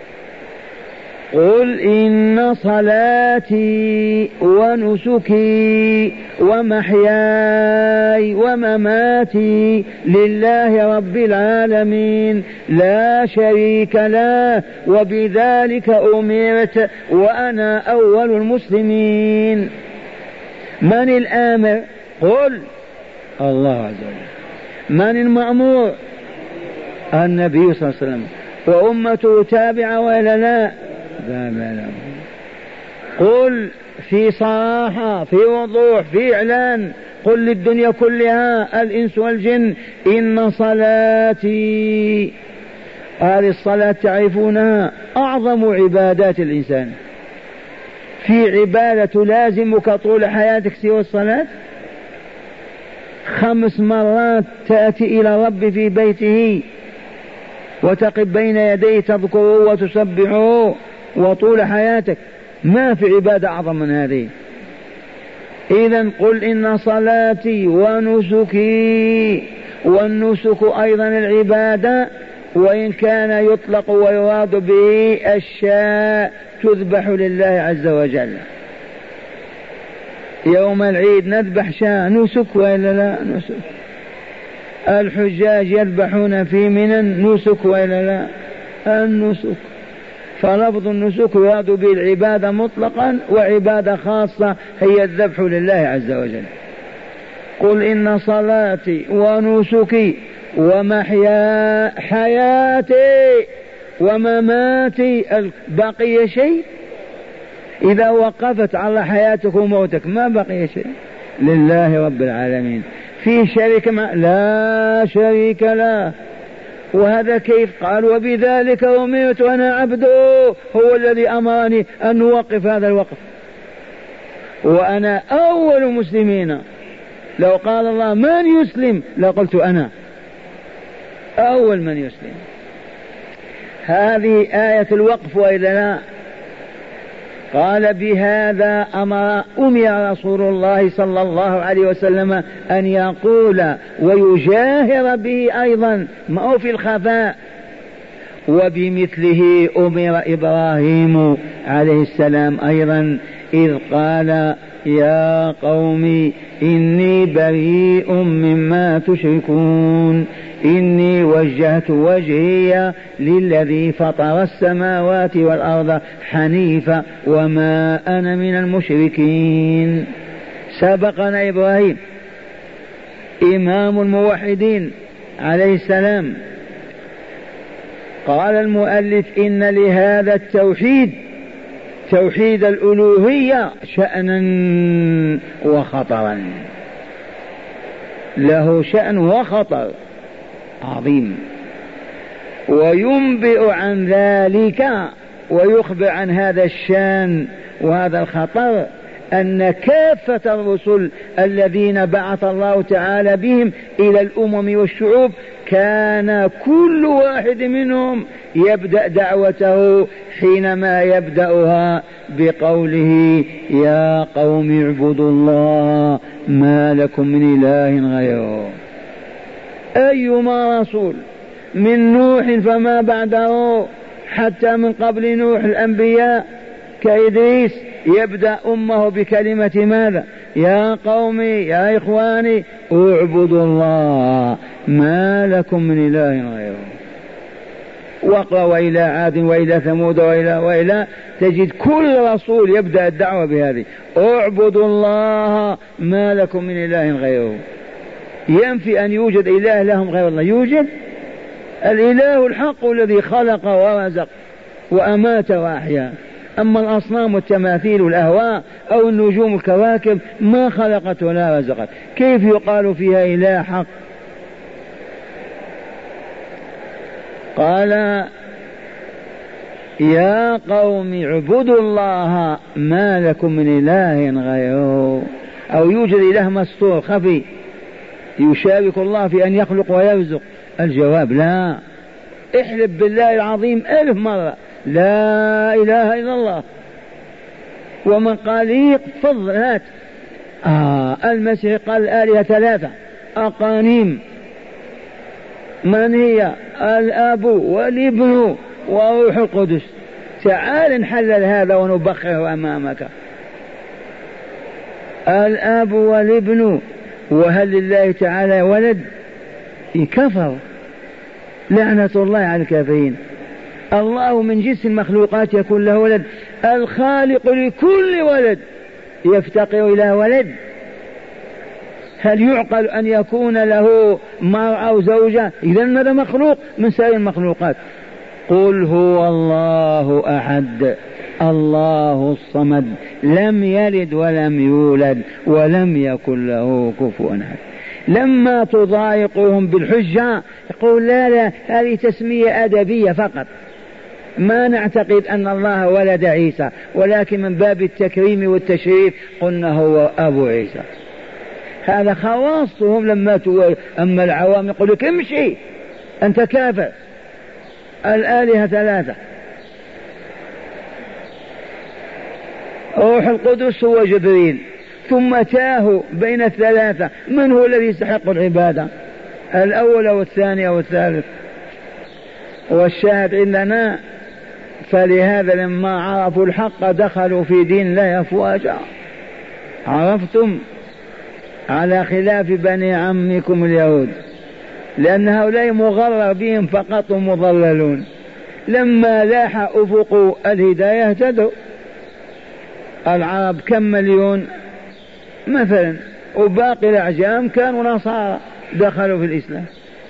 قل إن صلاتي ونسكي ومحياي ومماتي لله رب العالمين لا شريك له وبذلك أمرت وأنا أول المسلمين. من الآمر؟ قل الله عز وجل. من المأمور؟ النبي صلى الله عليه وسلم، وأمته تابعة ولا لا؟ لا لا لا. قل في صراحة، في وضوح، في إعلان، قل للدنيا كلها الإنس والجن إن صلاتي، هذه الصلاة تعرفونها أعظم عبادات الإنسان. في عبادة تلازمك طول حياتك سوى الصلاة؟ خمس مرات تأتي إلى رب في بيته وتقف بين يديه تذكره وتسبحه وطول حياتك، ما في عبادة أعظم من هذه. إذن قل إن صلاتي ونسكي، والنسك أيضا العبادة، وإن كان يطلق ويراد به الشاء تذبح لله عز وجل. يوم العيد نذبح شاء، نسك وإلا لا؟ نسك. الحجاج يذبحون في منى، نسك وإلا لا؟ النسك. فلفظ النسك يراد به العبادة مطلقا، وعبادة خاصة هي الذبح لله عز وجل. قل إن صلاتي ونسكي ومحيا حياتي ومماتي، بقي شيء؟ إذا وقفت على حياتك وموتك ما بقي شيء، لله رب العالمين. في شريك ما؟ لا شريك له. وهذا كيف؟ قال وبذلك أمرت وأنا عبده، هو الذي أمرني أن نوقف هذا الوقف وأنا أول المسلمين. لو قال الله من يسلم لقلت أنا أول من يسلم. هذه آية الوقف وإلا لا؟ قال بهذا أمر أمر رسول الله صلى الله عليه وسلم أن يقول ويجاهر به أيضا، ما هو في الخفاء. وبمثله أمر إبراهيم عليه السلام أيضا، إذ قال يا قوم إني بريء مما تشركون إني وجهت وجهي للذي فطر السماوات والأرض حنيفا وما أنا من المشركين. سبقنا إبراهيم إمام الموحدين عليه السلام. قال المؤلف إن لهذا التوحيد توحيد الألوهية شأنا وخطرا، له شأن وخطر عظيم، وينبئ عن ذلك ويخبر عن هذا الشأن وهذا الخطر أن كافة الرسل الذين بعث الله تعالى بهم إلى الأمم والشعوب كان كل واحد منهم يبدأ دعوته حينما يبدأها بقوله يا قوم اعبدوا الله ما لكم من إله غيره. أيما رسول من نوح فما بعده حتى من قبل نوح الأنبياء كإدريس يبدأ أمه بكلمة ماذا؟ يا قومي يا إخواني اعبدوا الله ما لكم من إله غيره. وقع وإلى عاد وإلى ثمود وإلى وإلى تجد كل رسول يبدأ الدعوة بهذه اعبدوا الله ما لكم من إله غيره. ينفي أن يوجد إله لهم غير الله؟ يوجد الإله الحق الذي خلق ورزق وأمات وأحيا. أما الأصنام والتماثيل والأهواء أو النجوم الكواكب ما خلقت ولا رزقت، كيف يقال فيها إله حق؟ قال يا قوم اعبدوا الله ما لكم من إله غيره. أو يوجد إله مستور خفي يشارك الله في أن يخلق ويرزق؟ الجواب لا. احلف بالله العظيم ألف مرة لا إله إلا الله. ومن قال فضل هات آه المسيح قال الآلهة ثلاثة أقانيم، من هي؟ الأب والابن وروح القدس. تعال نحلل هذا ونبخره أمامك. الأب والابن، وهل لله تعالى ولد؟ كفر لعنة الله على الكافرين. الله من جنس المخلوقات يكون له ولد؟ الخالق لكل ولد يفتقر إلى ولد؟ هل يعقل أن يكون له مرأة أو زوجة؟ إذن هذا مخلوق من سائر المخلوقات. قل هو الله أحد الله الصمد لم يلد ولم يولد ولم يكن له كفوا أحد. لما تضايقهم بالحجة يقول لا لا هذه تسمية أدبية فقط، ما نعتقد أن الله ولد عيسى، ولكن من باب التكريم والتشريف قلنا هو أبو عيسى. هذا خواصهم لما تقول. أما العوام يقول لك امشي أنت كافر. الآلهة ثلاثة، روح القدس هو جبريل، ثم تاه بين الثلاثة من هو الذي يستحق العبادة؟ الأول والثاني والثالث. والشاهد عندنا فلهذا لما عرفوا الحق دخلوا في دين الله أفواجا. عرفتم؟ على خلاف بني عمكم اليهود، لأن هؤلاء مغرر بهم فقط مضللون. لما لاح أفق الهداية اهتدوا. العرب كم مليون مثلا، وباقي الأعجام كانوا نصارى دخلوا في الإسلام.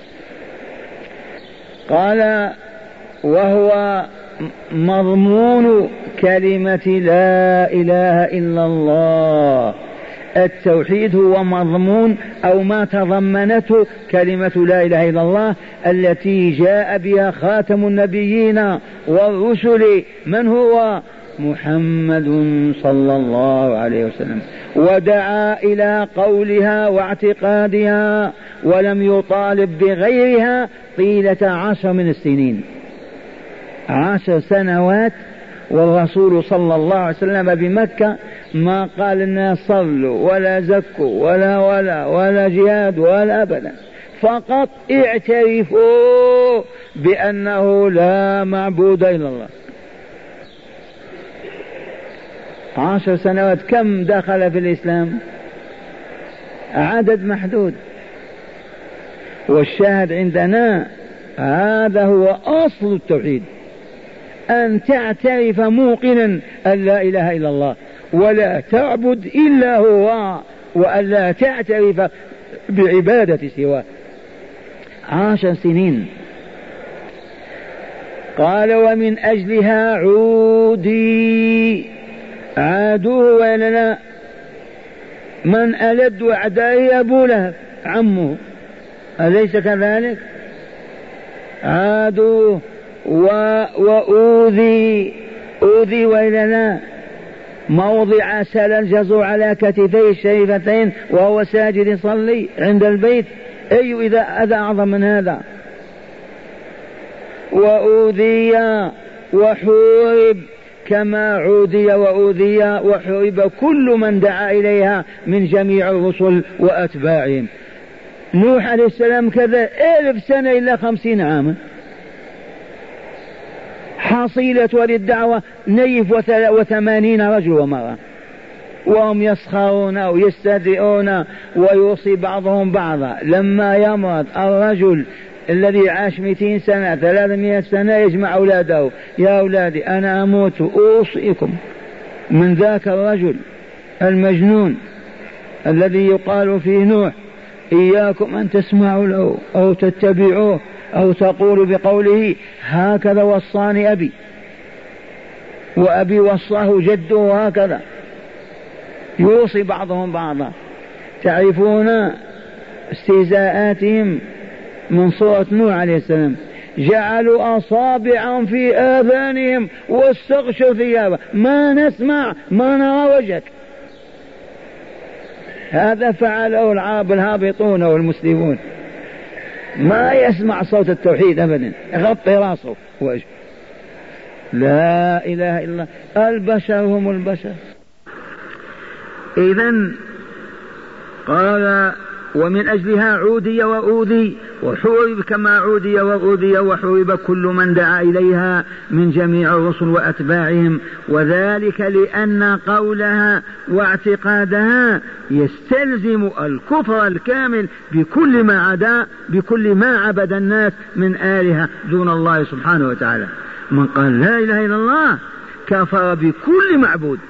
قال وهو مضمون كلمة لا إله إلا الله. التوحيد هو مضمون أو ما تضمنته كلمة لا إله إلا الله التي جاء بها خاتم النبيين والرسل. من هو؟ محمد صلى الله عليه وسلم. ودعا إلى قولها واعتقادها ولم يطالب بغيرها طيلة عشر من السنين، عشر سنوات. والرسول صلى الله عليه وسلم بمكة ما قال الناس صلوا ولا زكوا ولا ولا ولا جهاد ولا أبدا، فقط اعترفوا بأنه لا معبود إلا الله. عشر سنوات كم دخل في الإسلام؟ عدد محدود. والشاهد عندنا هذا هو أصل التوحيد، أن تعترف موقنا أن لا إله إلا الله ولا تعبد إلا هو، وأن لا تعترف بعبادة سواه. عشر سنين. قال ومن أجلها عودي، عادوه ولنا من ألد أعدائه أبو لهب عمه، أليس كذلك؟ عادوا و... وأوذي أوذي ويلنا موضع سال الجزور على كتفيه الشريفتين وهو ساجد يصلي عند البيت، أي إذا أذى أعظم من هذا؟ وأوذي وحورب كما عودي وأوذي وحورب كل من دعا إليها من جميع الرسل وأتباعهم. نوح عليه السلام كذا ألف سنة إلا خمسين عاما، حصيلة للدعوة نيف وثمانين رجل ومرأة، وهم يسخرون أو يستهزئون ويوصي بعضهم بعضا. لما يمرض الرجل الذي عاش مئتين سنة ثلاثمائة سنة يجمع أولاده، يا أولادي أنا أموت أوصيكم من ذاك الرجل المجنون الذي يقال فيه نوح إياكم أن تسمعوا له أو تتبعوه أو تقولوا بقوله هكذا وصاني أبي وأبي وصاه جده هكذا. يوصي بعضهم بعضا. تعرفون استهزاءاتهم من سورة نوح عليه السلام، جعلوا أصابعهم في آذانهم واستغشوا ثيابا، ما نسمع ما نرى وجهك. هذا فعله العرب الهابطون والمسلمون، ما يسمع صوت التوحيد أبدا، يغطي راسه وجهه. لا إله إلا الله، البشر هم البشر. إذن قال ومن أجلها عودي وأوذي وحورب كما عودي وأوذي وحورب كل من دعا إليها من جميع الرسل وأتباعهم، وذلك لأن قولها واعتقادها يستلزم الكفر الكامل بكل ما عدا بكل ما عبد الناس من آلهة دون الله سبحانه وتعالى. من قال لا إله إلا الله كفر بكل معبود،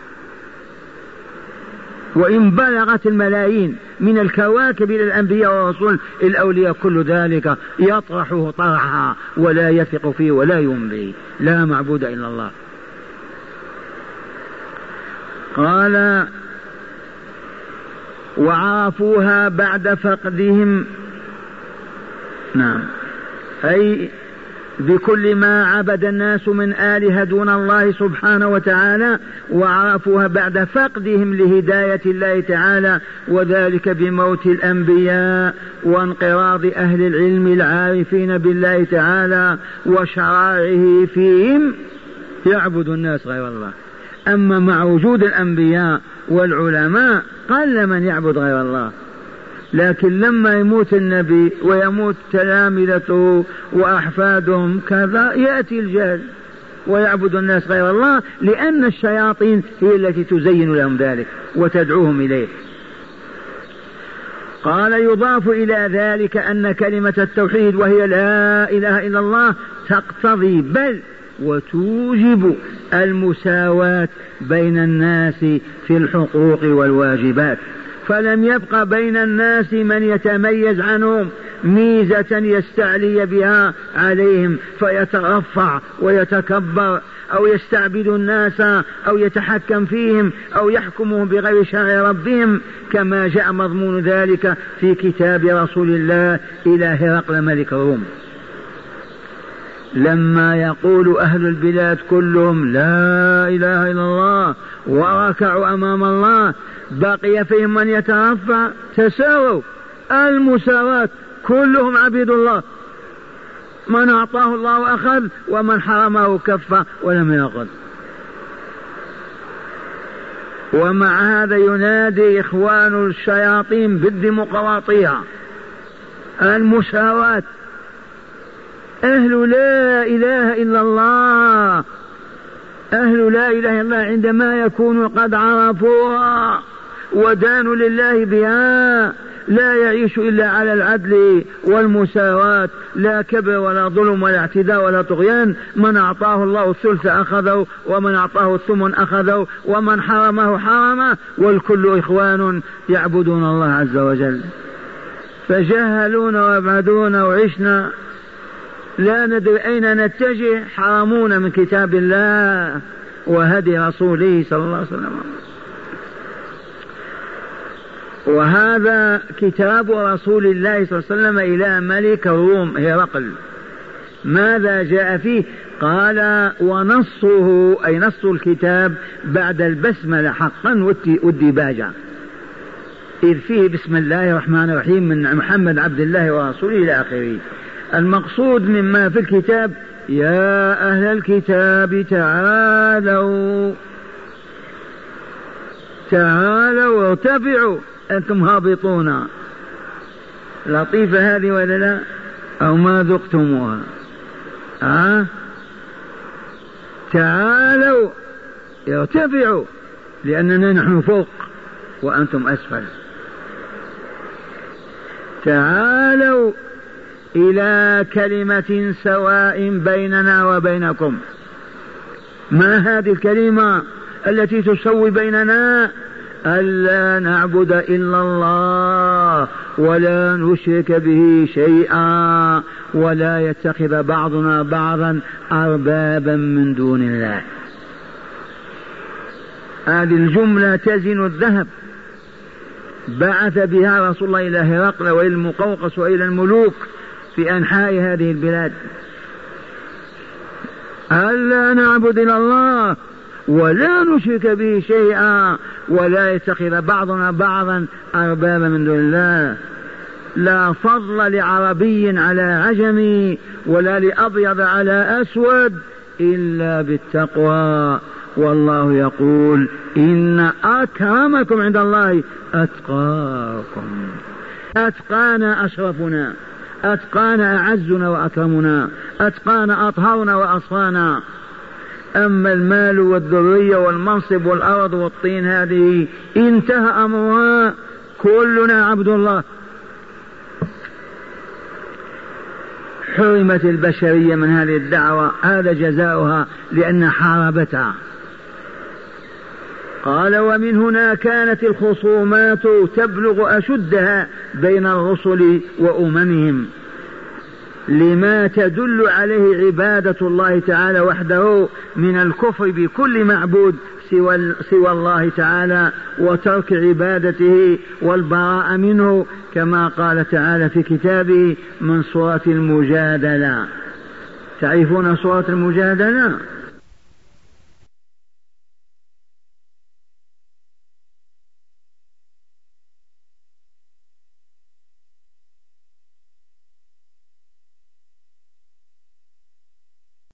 وإن بلغت الملايين من الكواكب إلى الأنبياء والرسل الأولياء كل ذلك يطرحه طرحا ولا يثق فيه ولا يمضي، لا معبود إلا الله. قال وعرفوها بعد فقدهم، نعم، أي بكل ما عبد الناس من آلهة دون الله سبحانه وتعالى، وعرفوها بعد فقدهم لهداية الله تعالى، وذلك بموت الأنبياء وانقراض أهل العلم العارفين بالله تعالى وشرائعه فيهم، يعبد الناس غير الله. أما مع وجود الأنبياء والعلماء قل من يعبد غير الله، لكن لما يموت النبي ويموت تلامذته وأحفادهم كذا يأتي الجهل ويعبد الناس غير الله، لأن الشياطين هي التي تزين لهم ذلك وتدعوهم إليه. قال يضاف إلى ذلك أن كلمة التوحيد وهي لا إله إلا الله تقتضي بل وتوجب المساواة بين الناس في الحقوق والواجبات، فلم يبق بين الناس من يتميز عنهم ميزة يستعلي بها عليهم فيترفع ويتكبر أو يستعبد الناس أو يتحكم فيهم أو يحكمهم بغير شرع ربهم، كما جاء مضمون ذلك في كتاب رسول الله إلى هرقل ملك الروم لما يقول أهل البلاد كلهم لا إله إلا الله وركعوا أمام الله، بقي فيهم من يترفع، تساووا المساواة، كلهم عبيد الله، من أعطاه الله أخذ ومن حرمه كف ولم يأخذ. ومع هذا ينادي إخوان الشياطين بالديمقراطية، المساواة، أهل لا إله إلا الله أهل لا إله إلا الله عندما يكونوا قد عرفوها ودانوا لله بها لا يعيش إلا على العدل والمساواة، لا كبر ولا ظلم ولا اعتداء ولا طغيان. من أعطاه الله الثلث أخذه، ومن أعطاه الثمن أخذه، ومن حرمه حرمه، والكل إخوان يعبدون الله عز وجل. فجهلونا وابعدونا وعشنا لا ندري أين نتجه، حرمونا من كتاب الله وهدي رسوله صلى الله عليه وسلم. وهذا كتاب رسول الله صلى الله عليه وسلم إلى ملك الروم هرقل. ماذا جاء فيه؟ قال ونصه أي نص الكتاب بعد البسملة حقا والديباجة، إذ فيه بسم الله الرحمن الرحيم من محمد عبد الله ورسوله إلى آخره. المقصود مما في الكتاب يا أهل الكتاب تعالوا تعالوا وارتفعوا أنتم هابطون. لطيفة هذه ولا لا؟ أو ما ذقتموها؟ أه؟ تعالوا ارتفعوا لأننا نحن فوق وأنتم أسفل. تعالوا إلى كلمة سواء بيننا وبينكم. ما هذه الكلمة التي تسوي بيننا؟ ألا نعبد إلا الله ولا نشرك به شيئا ولا يتخذ بعضنا بعضا أربابا من دون الله. هذه الجملة تزن الذهب، بعث بها رسول الله إلى هرقل وإلى المقوقس وإلى الملوك في أنحاء هذه البلاد. ألا نعبد إلا الله ولا نشرك به شيئا ولا يتخذ بعضنا بعضا أربابا من دون الله. لا فضل لعربي على عجمي ولا لأبيض على أسود إلا بالتقوى. والله يقول إن أكرمكم عند الله أتقاكم. أتقانا أشرفنا، أتقانا أعزنا وأكرمنا، أتقانا أطهرنا وأصفانا. أما المال والذرية والمنصب والأرض والطين هذه انتهى أمرها، كلنا عبد الله. حرمت البشرية من هذه الدعوة، هذا جزاؤها لأن حاربتها. قال ومن هنا كانت الخصومات تبلغ أشدها بين الرسل وأممهم، لما تدل عليه عبادة الله تعالى وحده من الكفر بكل معبود سوى, سوى الله تعالى وترك عبادته والبراء منه، كما قال تعالى في كتابه من سورة المجادلة. تعرفون سورة المجادلة؟